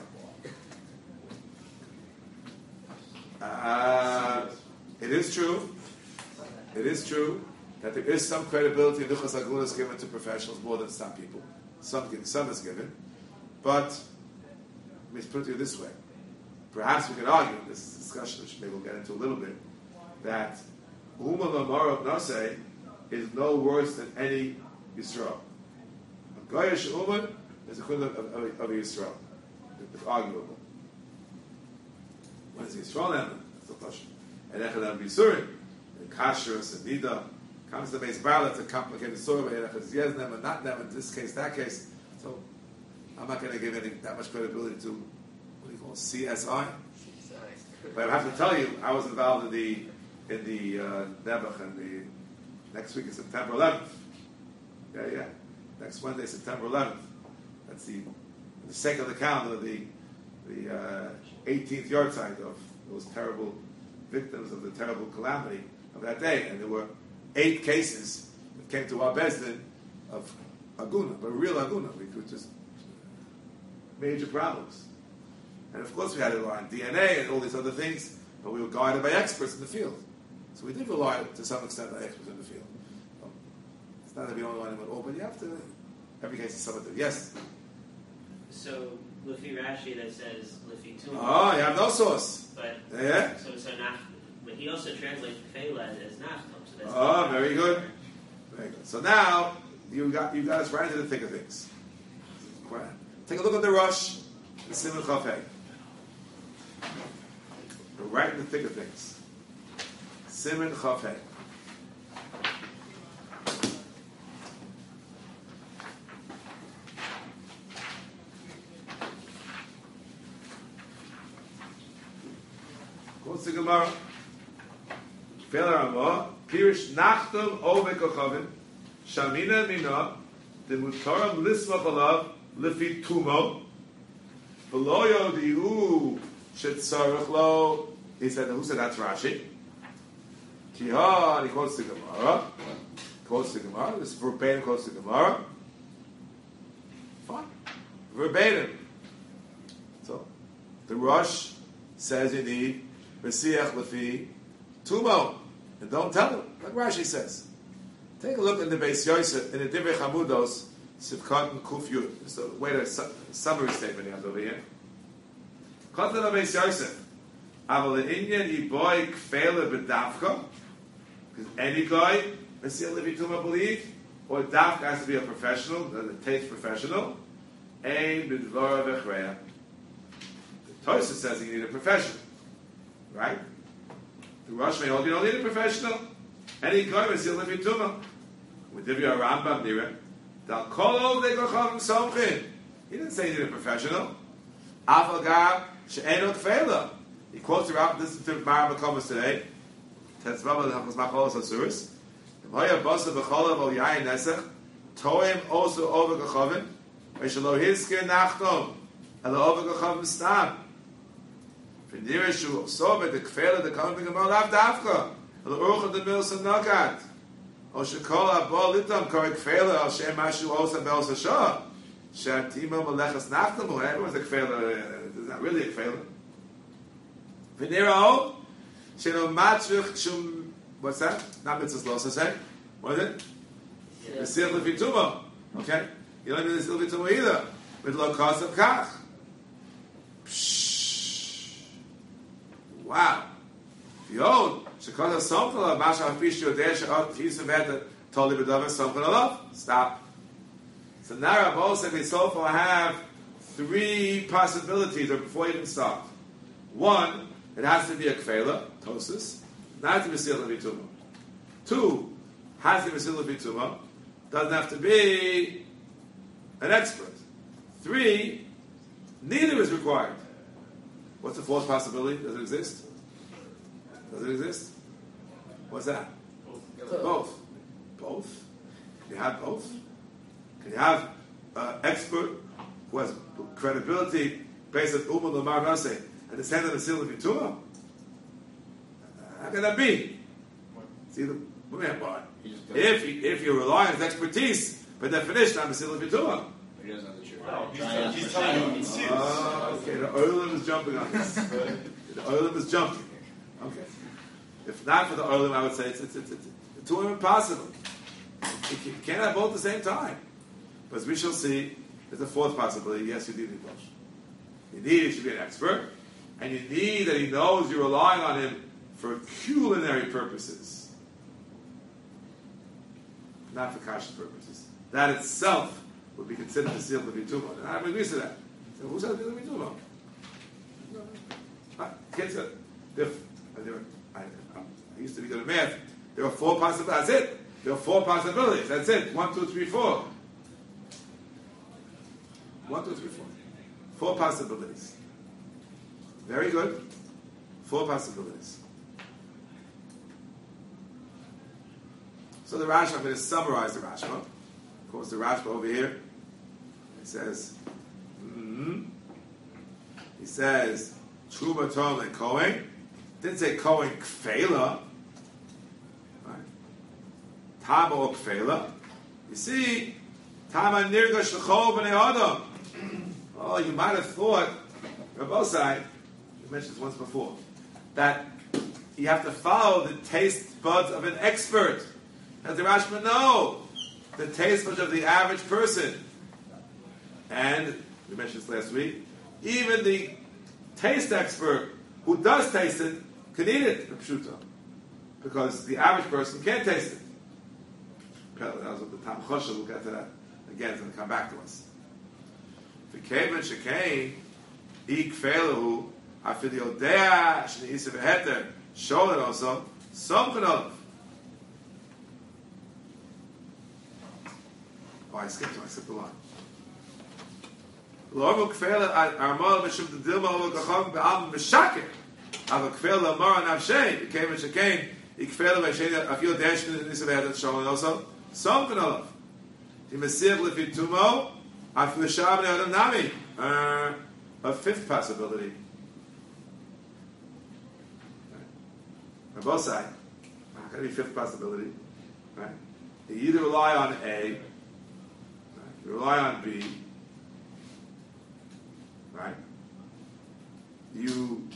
I. Uh, it is true. It is true that there is some credibility in Luchas Agunas given to professionals more than some people. Some, some is given. But, let me put it to you this way. Perhaps we can argue in this discussion, which maybe we'll get into a little bit, that Uma Lamar of Naseh is no worse than any Yisrael. A Goyish Uman is a Chud of, of, of Yisrael. It's arguable. What is Yisrael then? That's the question. And Echad Am Yisurim, and Kashrus, and Nida, comes the Meis Bala to complicate the story, and if it's yes, them, and not them, in this case, that case. So, I'm not going to give any that much credibility to, what do you call it, C S I? But I have to tell you, I was involved in the, in the, uh, Nebuch, and the, next week is September eleventh. Yeah, yeah. Next Wednesday, September eleventh. That's the, the sake of the calendar, the, the, uh, eighteenth yard side of those terrible victims of the terrible calamity of that day. And there were eight cases that came to our Bezdin of Aguna, but real Aguna, we could just major problems. And of course we had to rely on D N A and all these other things, but we were guided by experts in the field. So we did rely to some extent on experts in the field. So it's not that we don't rely on them at all, but you have to, every case is something. Yes? So, Lifi Rashi that says Lifi Tumah. Oh, you have no source. But, Yeah? so, so nach, but he also translates Fela as Nachtom. So that's Oh, very good. Very good. So now, you got you got us right into the thick of things. Take a look at the Rosh, the Simon Chafei. We're right in the thick of things. Simon Chafei. Quotes the Gemara. Fela Ramah, Pirish Nachtom Ove Kochavim, Shamina Mina, the Mutaram Lisma Balav, Lifi Tumo, Beloyo Diu Shetzarach Lo. He said, who said that's Rashi? Kiha, he quotes the Gemara. Quotes the Gemara. This is verbatim quotes the Gemara. Fine. Verbatim. So, the Rosh says you need Mesiach Lifi Tumo. And don't tell him, like Rashi says. Take a look in the Beis Yosef, in the Divrei Chamudos, Sivkot and Kuf Yud. Just a way to su- summary statement he has over here. Kotan of Beis Yosef. Aval Inyan Yiboy Kfele B'Davka. Because any guy, Mesiach Lifi Tumo believe, or Dafka has to be a professional, a taste professional. Ein B'Dvara V'Chreya. The Tosha says you need a professional. Right? The Rosh may hold you don't need a professional. Any guy is still living tumah. We give you a Rambam nira. Dal kol de gochavim somchin. He didn't say you need a professional. Afal gab she'eno kfela. He quotes throughout this to Mara Makomas today. Tetzvava Hachas Macholas Asuris. V'hoya Basa B'chola V'ol Yayin Nesach. Toim also over Gachavim. V'shalo Hizkir Nachtom. Elo over Gachavim Stam. V'nira Shu Sobe the Kfela the Kamim B'Gamal Av Davka. Elo Urcha the Milsa Nagat. O Shekol Abba Litam Korek Kfela Al Shem Mashu Osa Bel Sashah. Shatima Malechas Nachtom. Everyone's a Kfela. It's not really a Kfela. V'nira Shelo Matzrich Shum. What's that? Not Mitzvahs Losa say. What is it? Mesil Lefituma. Okay? You don't need Mesil Lefituma either. With Lo Kos of Kach. Wow. Yod. Shekot HaSomchel Alav Masha Hafish Yodeh She'ot Tisu Veta Toli B'Dover Somchel Alav. Stop. So now Rabbi said we so far have three possibilities before you even start. One, it has to be a Kfela, Tosis. Not to be Mesil Lefituma. Two, has to be Mesil Lefituma. Doesn't have to be an expert. Three, neither is required. What's the fourth possibility? Does it exist? Does it exist? What's that? Both. Both. Both? Can you have both? Can you have an expert who has credibility based on Umar Lamar Nase and the standard of Mesil Lefituma? How can that be? See the if he, if you rely on his expertise, by definition, I'm a Mesil Lefituma. He doesn't know the truth. No, he's, he's telling you he's serious. Uh, okay, the Oilam is jumping on this. The Oilam is jumping. Okay. If not for the Oilam, I would say it's, it's, it's, it's, it's too impossible. You can't have both at the same time. But as we shall see, there's a fourth possibility. Yes, you do need both. You need he should be an expert, and you need that he knows you're relying on him for culinary purposes, not for kashrus purposes. That itself would be considered a seal of Vituma. And I'm agrees to that. So who says seal of Vituma? Kids are different. I, I, I used to be good at math. There are four possibilities. That's it. There are four possibilities. That's it. One, two, three, four. One, two, three, four. Four possibilities. Very good. Four possibilities. So the Rashba, I'm going to summarize the Rashba. Of course, the Rashba over here, it says, mm-hmm. he says, Truma Tom and Kohen. Didn't say Kohen Kfela. Right? Tama or Kfela. You see, Tama Nirgash L'chol B'nei Adam. Oh, you might have thought, Rabbosai, you mentioned this once before, that you have to follow the taste buds of an expert. As the Rashba, no, the taste buds of the average person. And, we mentioned this last week, even the taste expert who does taste it can eat it, pshuta, because the average person can't taste it. That was what the Tam Choshev, we'll get to that again, it's going to come back to us. V'keven shekein, ik felahu, afil yodea, shni isa v'heter, sholen also, somchen of. Oh, I skipped one, I skipped the line. L'ormo kfela armal mishum d'dilma lo gacham be'am b'shaker. Ava kfela mara nafshei, v'keven shekein, ik felahu v'shein, afil yodea, shni isa v'heter, sholen also, somchen of. T'imesir l'fitumo, after the Shabbat Adam Nami, uh, a fifth possibility. On both sides, how can it be a fifth possibility? Right? You either rely on A, right? You rely on B, right? You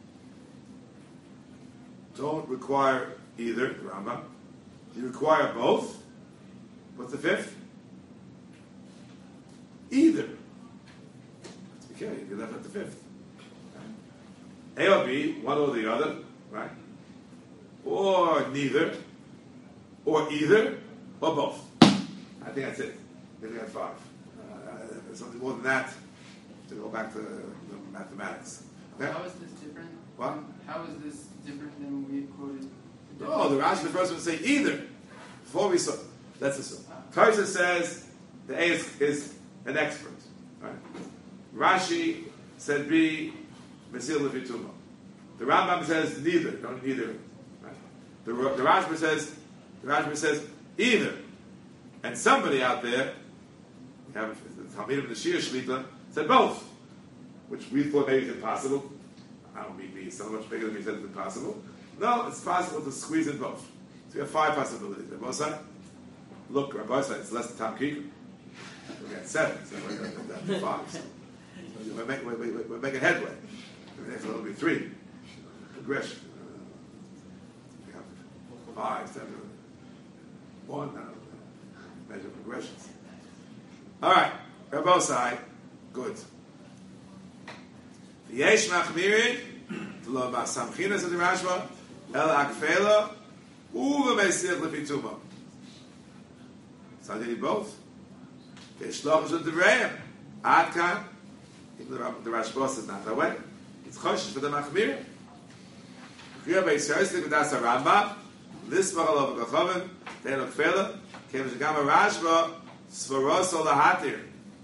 don't require either, the Rambam. You require both. What's the fifth? Either. Okay, you're left at the fifth. Right? A or B, one or the other, right? Or neither, or either, or both. I think that's it. I think we got five. Uh, something more than that to go back to the mathematics. Okay? How is this different? What? How is this different than we quoted? Oh, the Rashi, the first one, say either. Before we saw, let's assume. Taisa says the A is, is an expert. Right? Rashi said B, Mesil Levituma. The Rambam says neither. Don't neither. Right? The the Rashba says the Rashba says either. And somebody out there, we have the Talmidim of the Shir Shlita, said both, which we thought maybe is impossible. I don't mean me, so much bigger than me said it's impossible. No, it's possible to squeeze in both. So we have five possibilities. Rabbi Sai, look, Rabbi Sai, it's less than Tam Kikr. We got seven, so we're going to down to five. So we're, making, we're, we're, we're making headway. The next one will be three. Progression. Uh, we have five, seven, one. I don't know. Measure progressions. All right, Rabbi Sai, good. V'yesh machmirin, v'lo b'samchina, said the Rashba, el akfela, u'v'meisir l'pituma. So I did both. V'yesh lochus of the Re'em, ad kan, even the Rashba says not that way. It's choshesh for the machmirin. V'yah b'yisrael, v'das ha-Rambam, l'smach alav v'gachavim, then akfela, came to Gama Rashba, Svaros or Lahatir.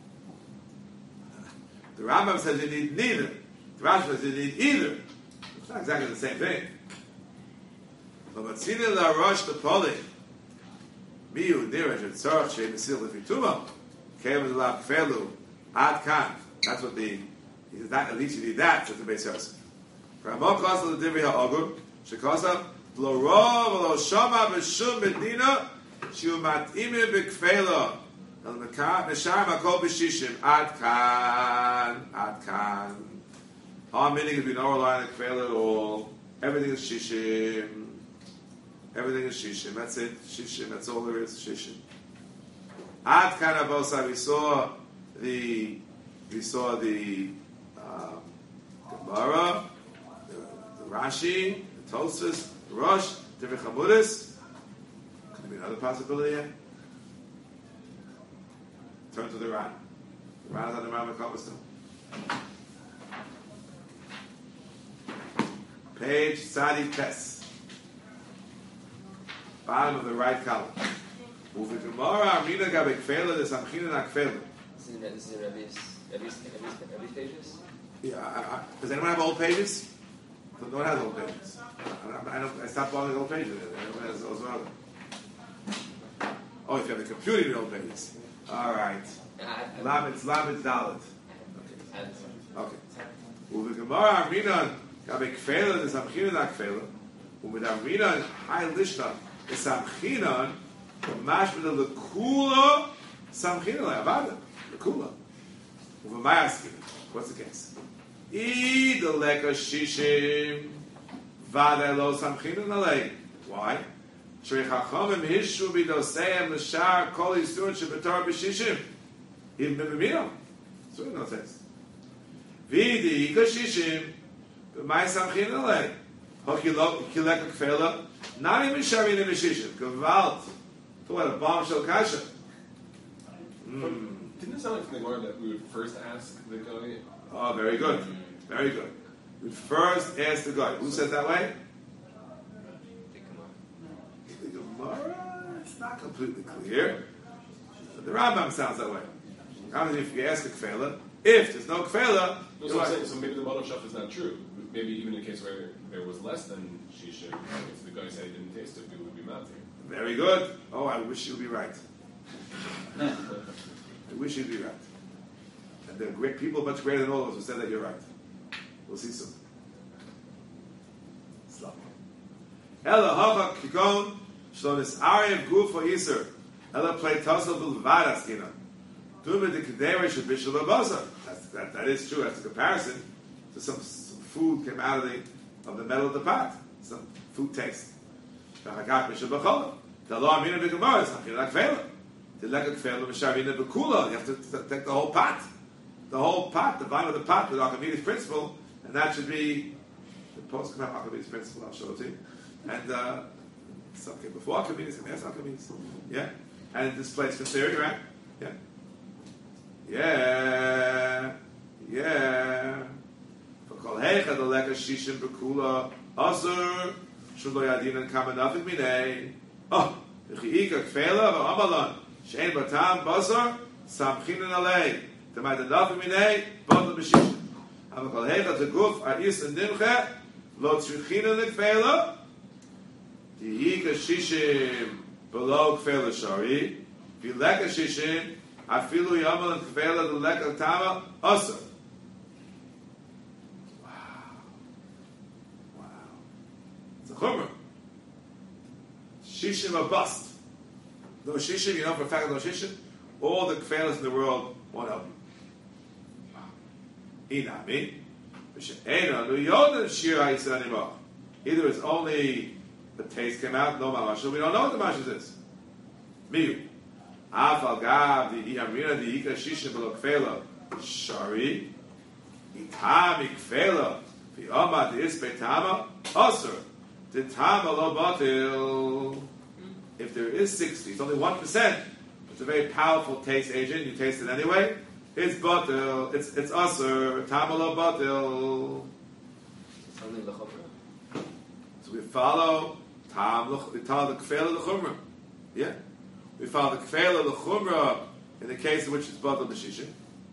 The Rambam says you need neither. The Rashba says you need either. It's not exactly the same thing. But Matzina La Rosh the Poli, Miu Niraj and Tzorach Shei Mesil Lefituma, came to La Felu, Ad Kan. That's what the, that, at least you need that, says the Beis Yosef. For Amok Kosel the Divri HaOgur, Shekosa, Lo Rov, Lo Shoma, B'Shum Medina, Shiu Mat'ime B'Kfela, El Meshar Makol B'Shishim, Ad Kan, Ad Kan. Our meaning is we don't rely on the Kfela at all. Everything is Shishim. Everything is Shishim. That's it. Shishim. That's all there is. Shishim. Ad Kan Abosa. We saw the we saw the um, Gemara, the, the Rashi, the Tosfos, the Rosh, the Chamudas. Could there be another possibility here? Turn to the Ran. The Ran is on the Ran Mekabastam. Page Tzadi Tes. Bottom of the right column. Uvi Gemara Amina Gabe Kfela the Samchina Nakfela. This is in this is in Rabbi's Rabbi's Rabbi's pages. Yeah. I, I, does anyone have old pages? No one has old pages. I, I, I, don't, I stopped buying the old pages. Everyone has those other. Oh, if you have the computer, you old pages. All right. Lam it's Lam it's Dalet. Okay. Okay. Uvi Gemara Amina Gabe Kfela the Samchina Nakfela. Uvi Amina Hay Lishna the Samchina. Mashma the Lekula Samchina Le'avada Lekula. Uva Mayaski. What's the case? I the Leka Shishim Vada Lo Samchina Nalei. Why? Shrei Chachamim Hishu B'Doseim L'Shar Kol Yisur Shebetar B'Shishim Im B'Mimino. So it no sense. V'di Ika Shishim B'May Samchina Nalei. Hoki Leka Kfela Nani Misharin B'Shishim Gevalt. To what a bombshell kasha. Mm. Didn't it sound like from the Gemara that we would first ask the guy? Oh, very good. Very good. We first ask the guy. Who says that way? The Gemara. It's not completely clear. The Rambam sounds that way. How if you ask a kfela, if there's no kfela, No, so, I'm saying, so maybe the bottle shelf is not true. Maybe even in a case where there was less than shisha, if the guy said he didn't taste it, it would be matir. Very good. Oh, I wish you'd be right. I wish you'd be right. And there are great people much greater than all of us who said that you're right. We'll see soon. Stop. Ella hava kikon shlonis aryev guf for Yisr. Ella play tosel b'lvadaskina. Dume de kedere shebishal babasa. That that is true. That's a comparison to some, some food came out of the of the metal of the pot. Some food taste. The hagak bishal b'cholah. The law amina b'gemara is something like kfela. The leka kfela b'shavina b'kula. You have to take the whole pot. The whole pot, the volume of the pot, with Archimedes' principle, and that should be the post Archimedes' principle. I'll show it to you. And uh, it's okay before Archimedes, and after Archimedes. Yeah, and this place considered, right? Yeah, yeah, yeah. For kol hecha the leka shishim b'kula asur shulo yadin kama nothing minei. Oh, v'chiika kfela v'amalan shein batam basar samchinin alei. The matter nothing minei, but the machine. I'm a colleague of the goof, I is and nimche, Lo tzrichina lekfela. V'yika shishim below kfela shari. V'leka shishim afilu yamal kfela l'leka tama asa. Wow. Wow. It's a chumrah. Shishim a bust. No shishim, you know for a fact no shishim. All the kfelas in the world won't help you. Inami. Either it's only the taste came out, no mamashal. We don't know what the mashal is. Miyu. Afal gav the iyamrina the ika shishim below kfela shari itami kfela the amad the ispe tama asur the tama lo batil. If there is sixty, it's only one percent. It's a very powerful taste agent. You taste it anyway. It's batil. It's it's asur tama lo batil. Something the chumrah. So we follow tam. We follow the kfela the chumrah. Yeah. We follow the kfela the chumrah in the case in which it's batil b'shishim.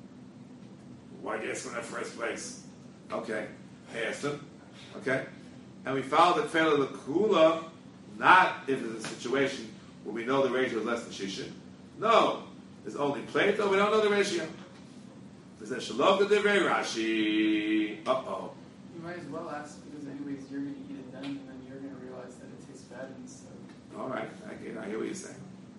Why do you ask him in the first place? Okay, I asked him. Okay, and we follow the kfela the kula, not if it's a situation where we know the ratio is less than shishim. No, there's only Plato. We don't know the ratio. There's a shalom the divrei Rashi. Uh oh. You might as well ask because anyways you're going to eat it then, and then you're going to realize that it tastes bad instead. All right, I get. I hear what you're saying.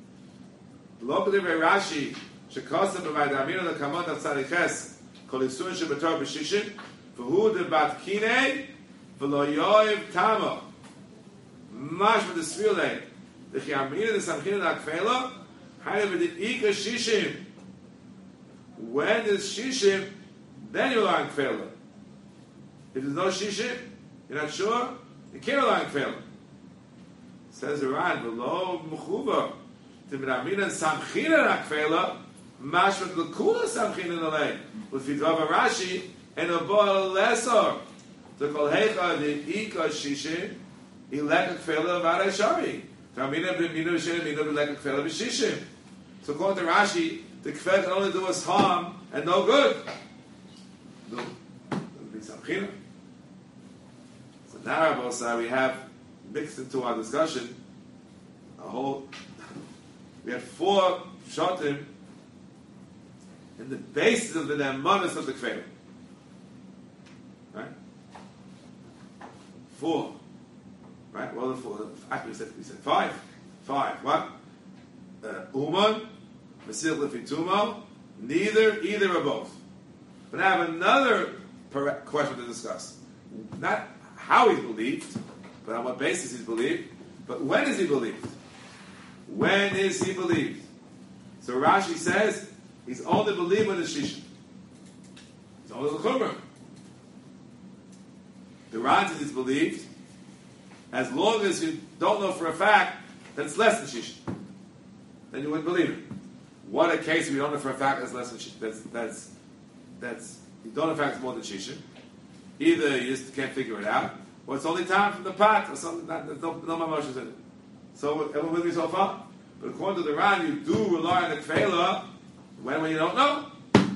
Lo b'divrei Rashi shekosem b'vaydamina lekamot av tzadiches kol isun shebetor b'shishim v'hu debat kinei v'lo yoiv tama mash v'desvilei l'chiamina desamchina l'akfela hayne v'deika shishim. When there's shishim, then you learn kfela. If there's no shishim, you're not sure, you can't learn kfela. Says Iran, below mechuva. Timramina samchina rakfela, mashmat l'kula samchina nalei. With Fidrava Rashi, and a boil lesser. To kol hecha the ika shishim, ilek kfela v'arei shari. Timramina b'mina b'shem, mina b'lek kfela b'shishim. So according to Rashi, the kfel can only do us harm and no good. No, it would be samchina. So now, Rabbi, we have mixed into our discussion a whole. We had four shotim in the basis of the nemanis of the kfel. Right? Four. Right? Well, the four. Actually, we said, we said five. Five. What? Uh, Uman, Masir Lefitumo, neither, either, or both. But I have another per- question to discuss. Not how he's believed, but on what basis he's believed, but when is he believed? When is he believed? So Rashi says he's only believed when it's shishim. He's only the chumrah. The Ran says he's believed as long as you don't know for a fact that it's less than shishim. Then you wouldn't believe it. What a case we don't know for a fact that's less than shishim. That's that's that's you don't know for a fact it's more than shishim. Either you just can't figure it out, or it's only time from the pot, or something. Not, there's no no emotions in it. So everyone with me so far? But according to the Ran, you do rely on the kfela when when you don't know.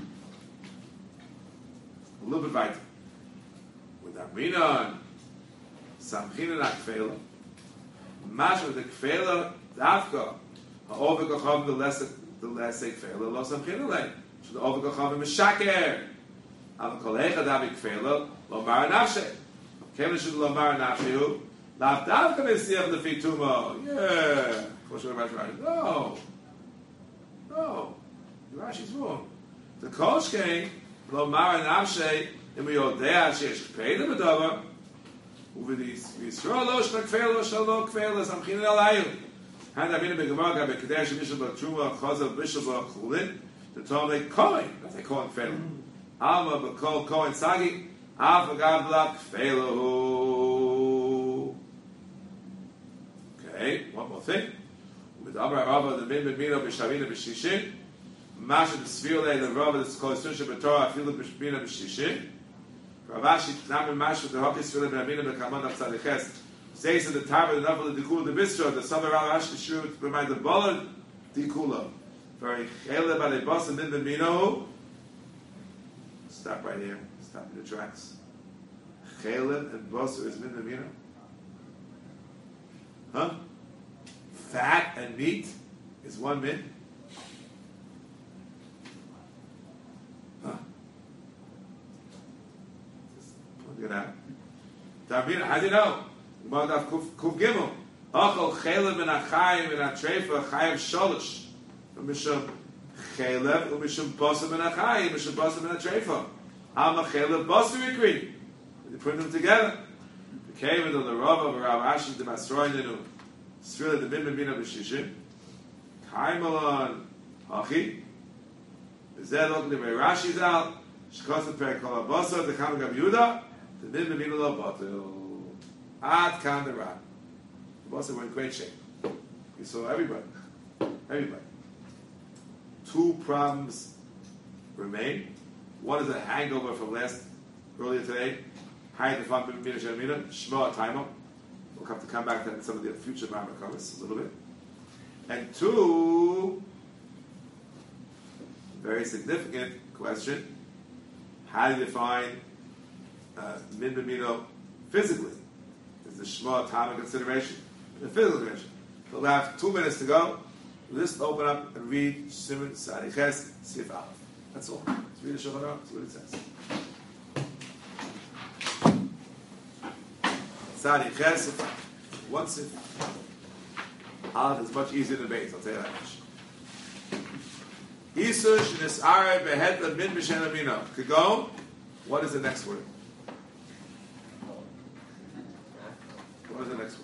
A little bit weiter. With Amina, samchina na kfela, mash with the kfela dafka. Ha'over gacham the less the less kfela lo samchina lei. So the over gacham is shaker. Av kolecha davi kfela lo mar nafshe. Kevin should lo mar nafshe. Lav davka mesiach lefi tumo. Yeah. No. No. Rashi's wrong. The Kolshkein, lo mar nafshe, im yodea shesh kpeida b'dava, uvidis yisrael lo shna kfeil lo shalo kfeil lo samchinin alayim. Han avinu b'gemar gabe kadesh mishal b'truma chazav mishal b'chulin, the Talmud Kohen, that's they call him kfeil. Alma b'kol Kohen sagi, af agav la kfeilahu. Okay, one more thing. With Amar Rabba, the Min B'mino B'shavina B'shishim, Masha B'svirle, the Rabba, the Kol Sunsha B'torah, Afilu B'shmina B'shishim, Ravashi, Tnam Masha, the Hokis Svirle B'amina B'kamon Av Tzadiches, says in the time of the Nafal, the Dikula, the Bistro, the Summer Ravash, the Shur, remind the Bollad, Dikula. Very Chele B'alei Boss, Min B'mino, stop right here, stop in the tracks. Chaylev and Basar is min b'mina? Huh? Fat and meat is one min? Huh? Just point it out. Tarbina, how do you know? Madav Kuf Gimel. Achol Chaylev and Achayim and Atrefa Chayim Sholosh. Mishum Chaylev u'Mishum Basar and Achayim Mishum Basar and Atrefa. Alma Chaylev Basar agree. They put them together. They came into the Rav of Rav Ashi the Masroinenu. Srila the Min B'mina B'Shishim. Kaimalon Hachi. Zedok the Rashi Zal. Shkosim Perek Kol HaBasar the Kam Gam Yuda. The Min B'mina Lo Batel. Ad Kan the Ra. The Basar were in great shape. We saw everybody. Everybody. Two problems remain. One is a hangover from last earlier today. High the fun B'mina Shalmina. Shmo Taimo. We'll have to come back to some of the future Mama comments a little bit. And two, very significant question: how do you define uh, min b'mino physically? Is the Shema time of consideration? The physical dimension. So we'll have two minutes to go. We'll just open up and read Simon Sariches Sif Aleph. That's all. Let's read the Shulchan Aruch. That's what it says. Sariches Sif Aleph. One Sif. Aleph is much easier than base. I'll tell you that much. Isush nis'are behet min b'shen amino. Kagon. What is the next word? What is the next word?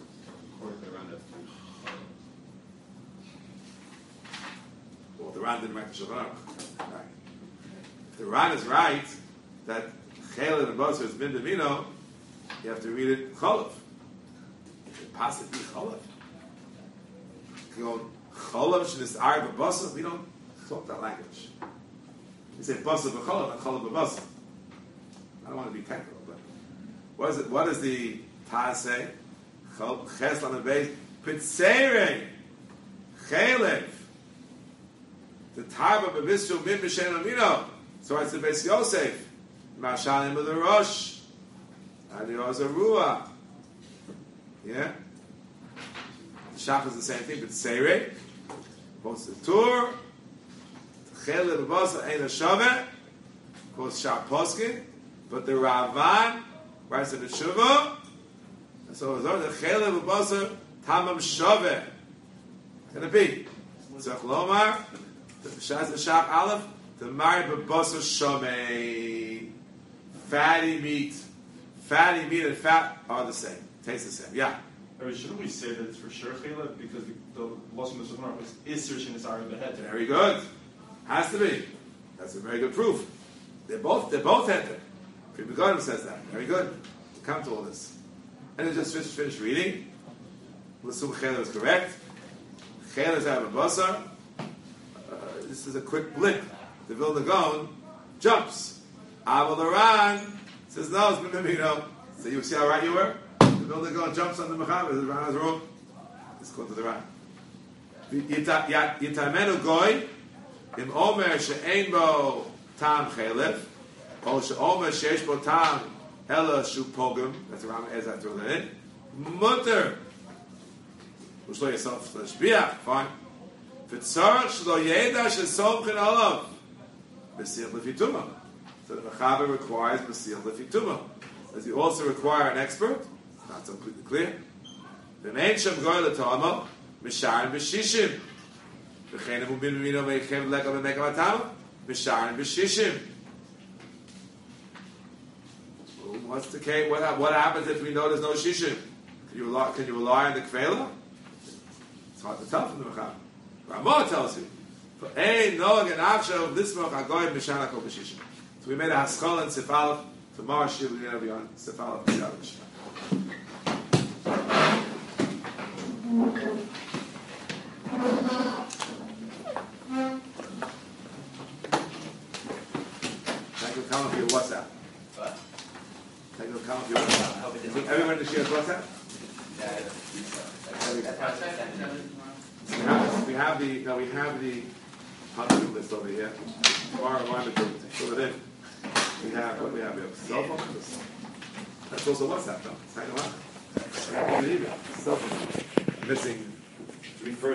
Well, the Ran didn't write the Shulchan Aruch. Right. If the Ran is right that Chaylev and Basar is min b'mino, you have to read it Cholav. It possibly Cholav. Kagon Cholav sh'nis'are b'Basar. We don't talk that language. We say Basar b'Cholav and Cholav b'Basar. I don't want to be technical, but what is it? What does the Taz say? Ches on the base. Pitzere Chaylev. The Tarba b'Bisru min b'shen amino. So it's the Beis Yosef. Mashalim with the Rosh. Adios Arua. Yeah. The Shach is the same thing. Pitzere. Both the Tur. Chaylev b'Basar ain't a Shaveh. Both Shach Poskin. But the Ravan writes in the Shuvah. So it's the Chaylev b'Basar Tamam Shaveh. Can it be? Tzach Lomar. The Shaz the Shach Aleph. The Mari b'Basar Shomei. Fatty meat, fatty meat and fat are the same. Taste the same. Yeah. Or shouldn't we say that it's for sure Chaylev because the the loss of the Shulchan Aruch is searching this area of the head? Very good. Has to be. That's a very good proof. They're both they're both heter. Pri Megadim says that. Very good. We'll come to all this. And then just finish, finish reading. We'll assume Chaylev is correct. Chaylev is out of Basar. Uh, this is a quick blip. The Vilna Gaon jumps. Aval Aran says no, it's been you know. So you see how right you were? The Vilna Gaon jumps on the Mechaber, the Ran is wrong. Let's go to the Ran. Yitamenu Goy Im Omer she'ein bo tam Chaylev or she'omer she'esh bo tam ela shu pogum. That's the Ram as I throw that in. Mutter. Ushlo yourself shbiach. Fine. V'tzarach shlo yeda she'somchin olav b'siyach lefituma. So the Mechaber requires b'siyach lefituma. Does he also require an expert? It's not so completely clear. V'mein shem goy l'tama misharin b'shishim. V'chein emu bin b'mino v'yichem v'leka v'meka v'tama misharin b'shishim. What's the case? What, what happens if we know there's no shishim? Can you rely, can you rely on the kfela? It's hard to tell from the Mechaber. Ramah tells you. Ein nog en avshav lismoch agoy mishanako b'shishim. So we made a haskol in Sif Aleph. Tomorrow she will be going to be on Sif Aleph. Thank you, Colin, for your WhatsApp. What? Thank you, Colin, for your WhatsApp. Everyone in the share WhatsApp? Yeah, I don't think so. That's, that's I'll how check it's it done. tomorrow. We have, we have the no, we have the hundred list over here. Tomorrow, reminder to fill it in. We have what we have. We have cell phones. That's also WhatsApp though. It's kind of hard. Self missing three first.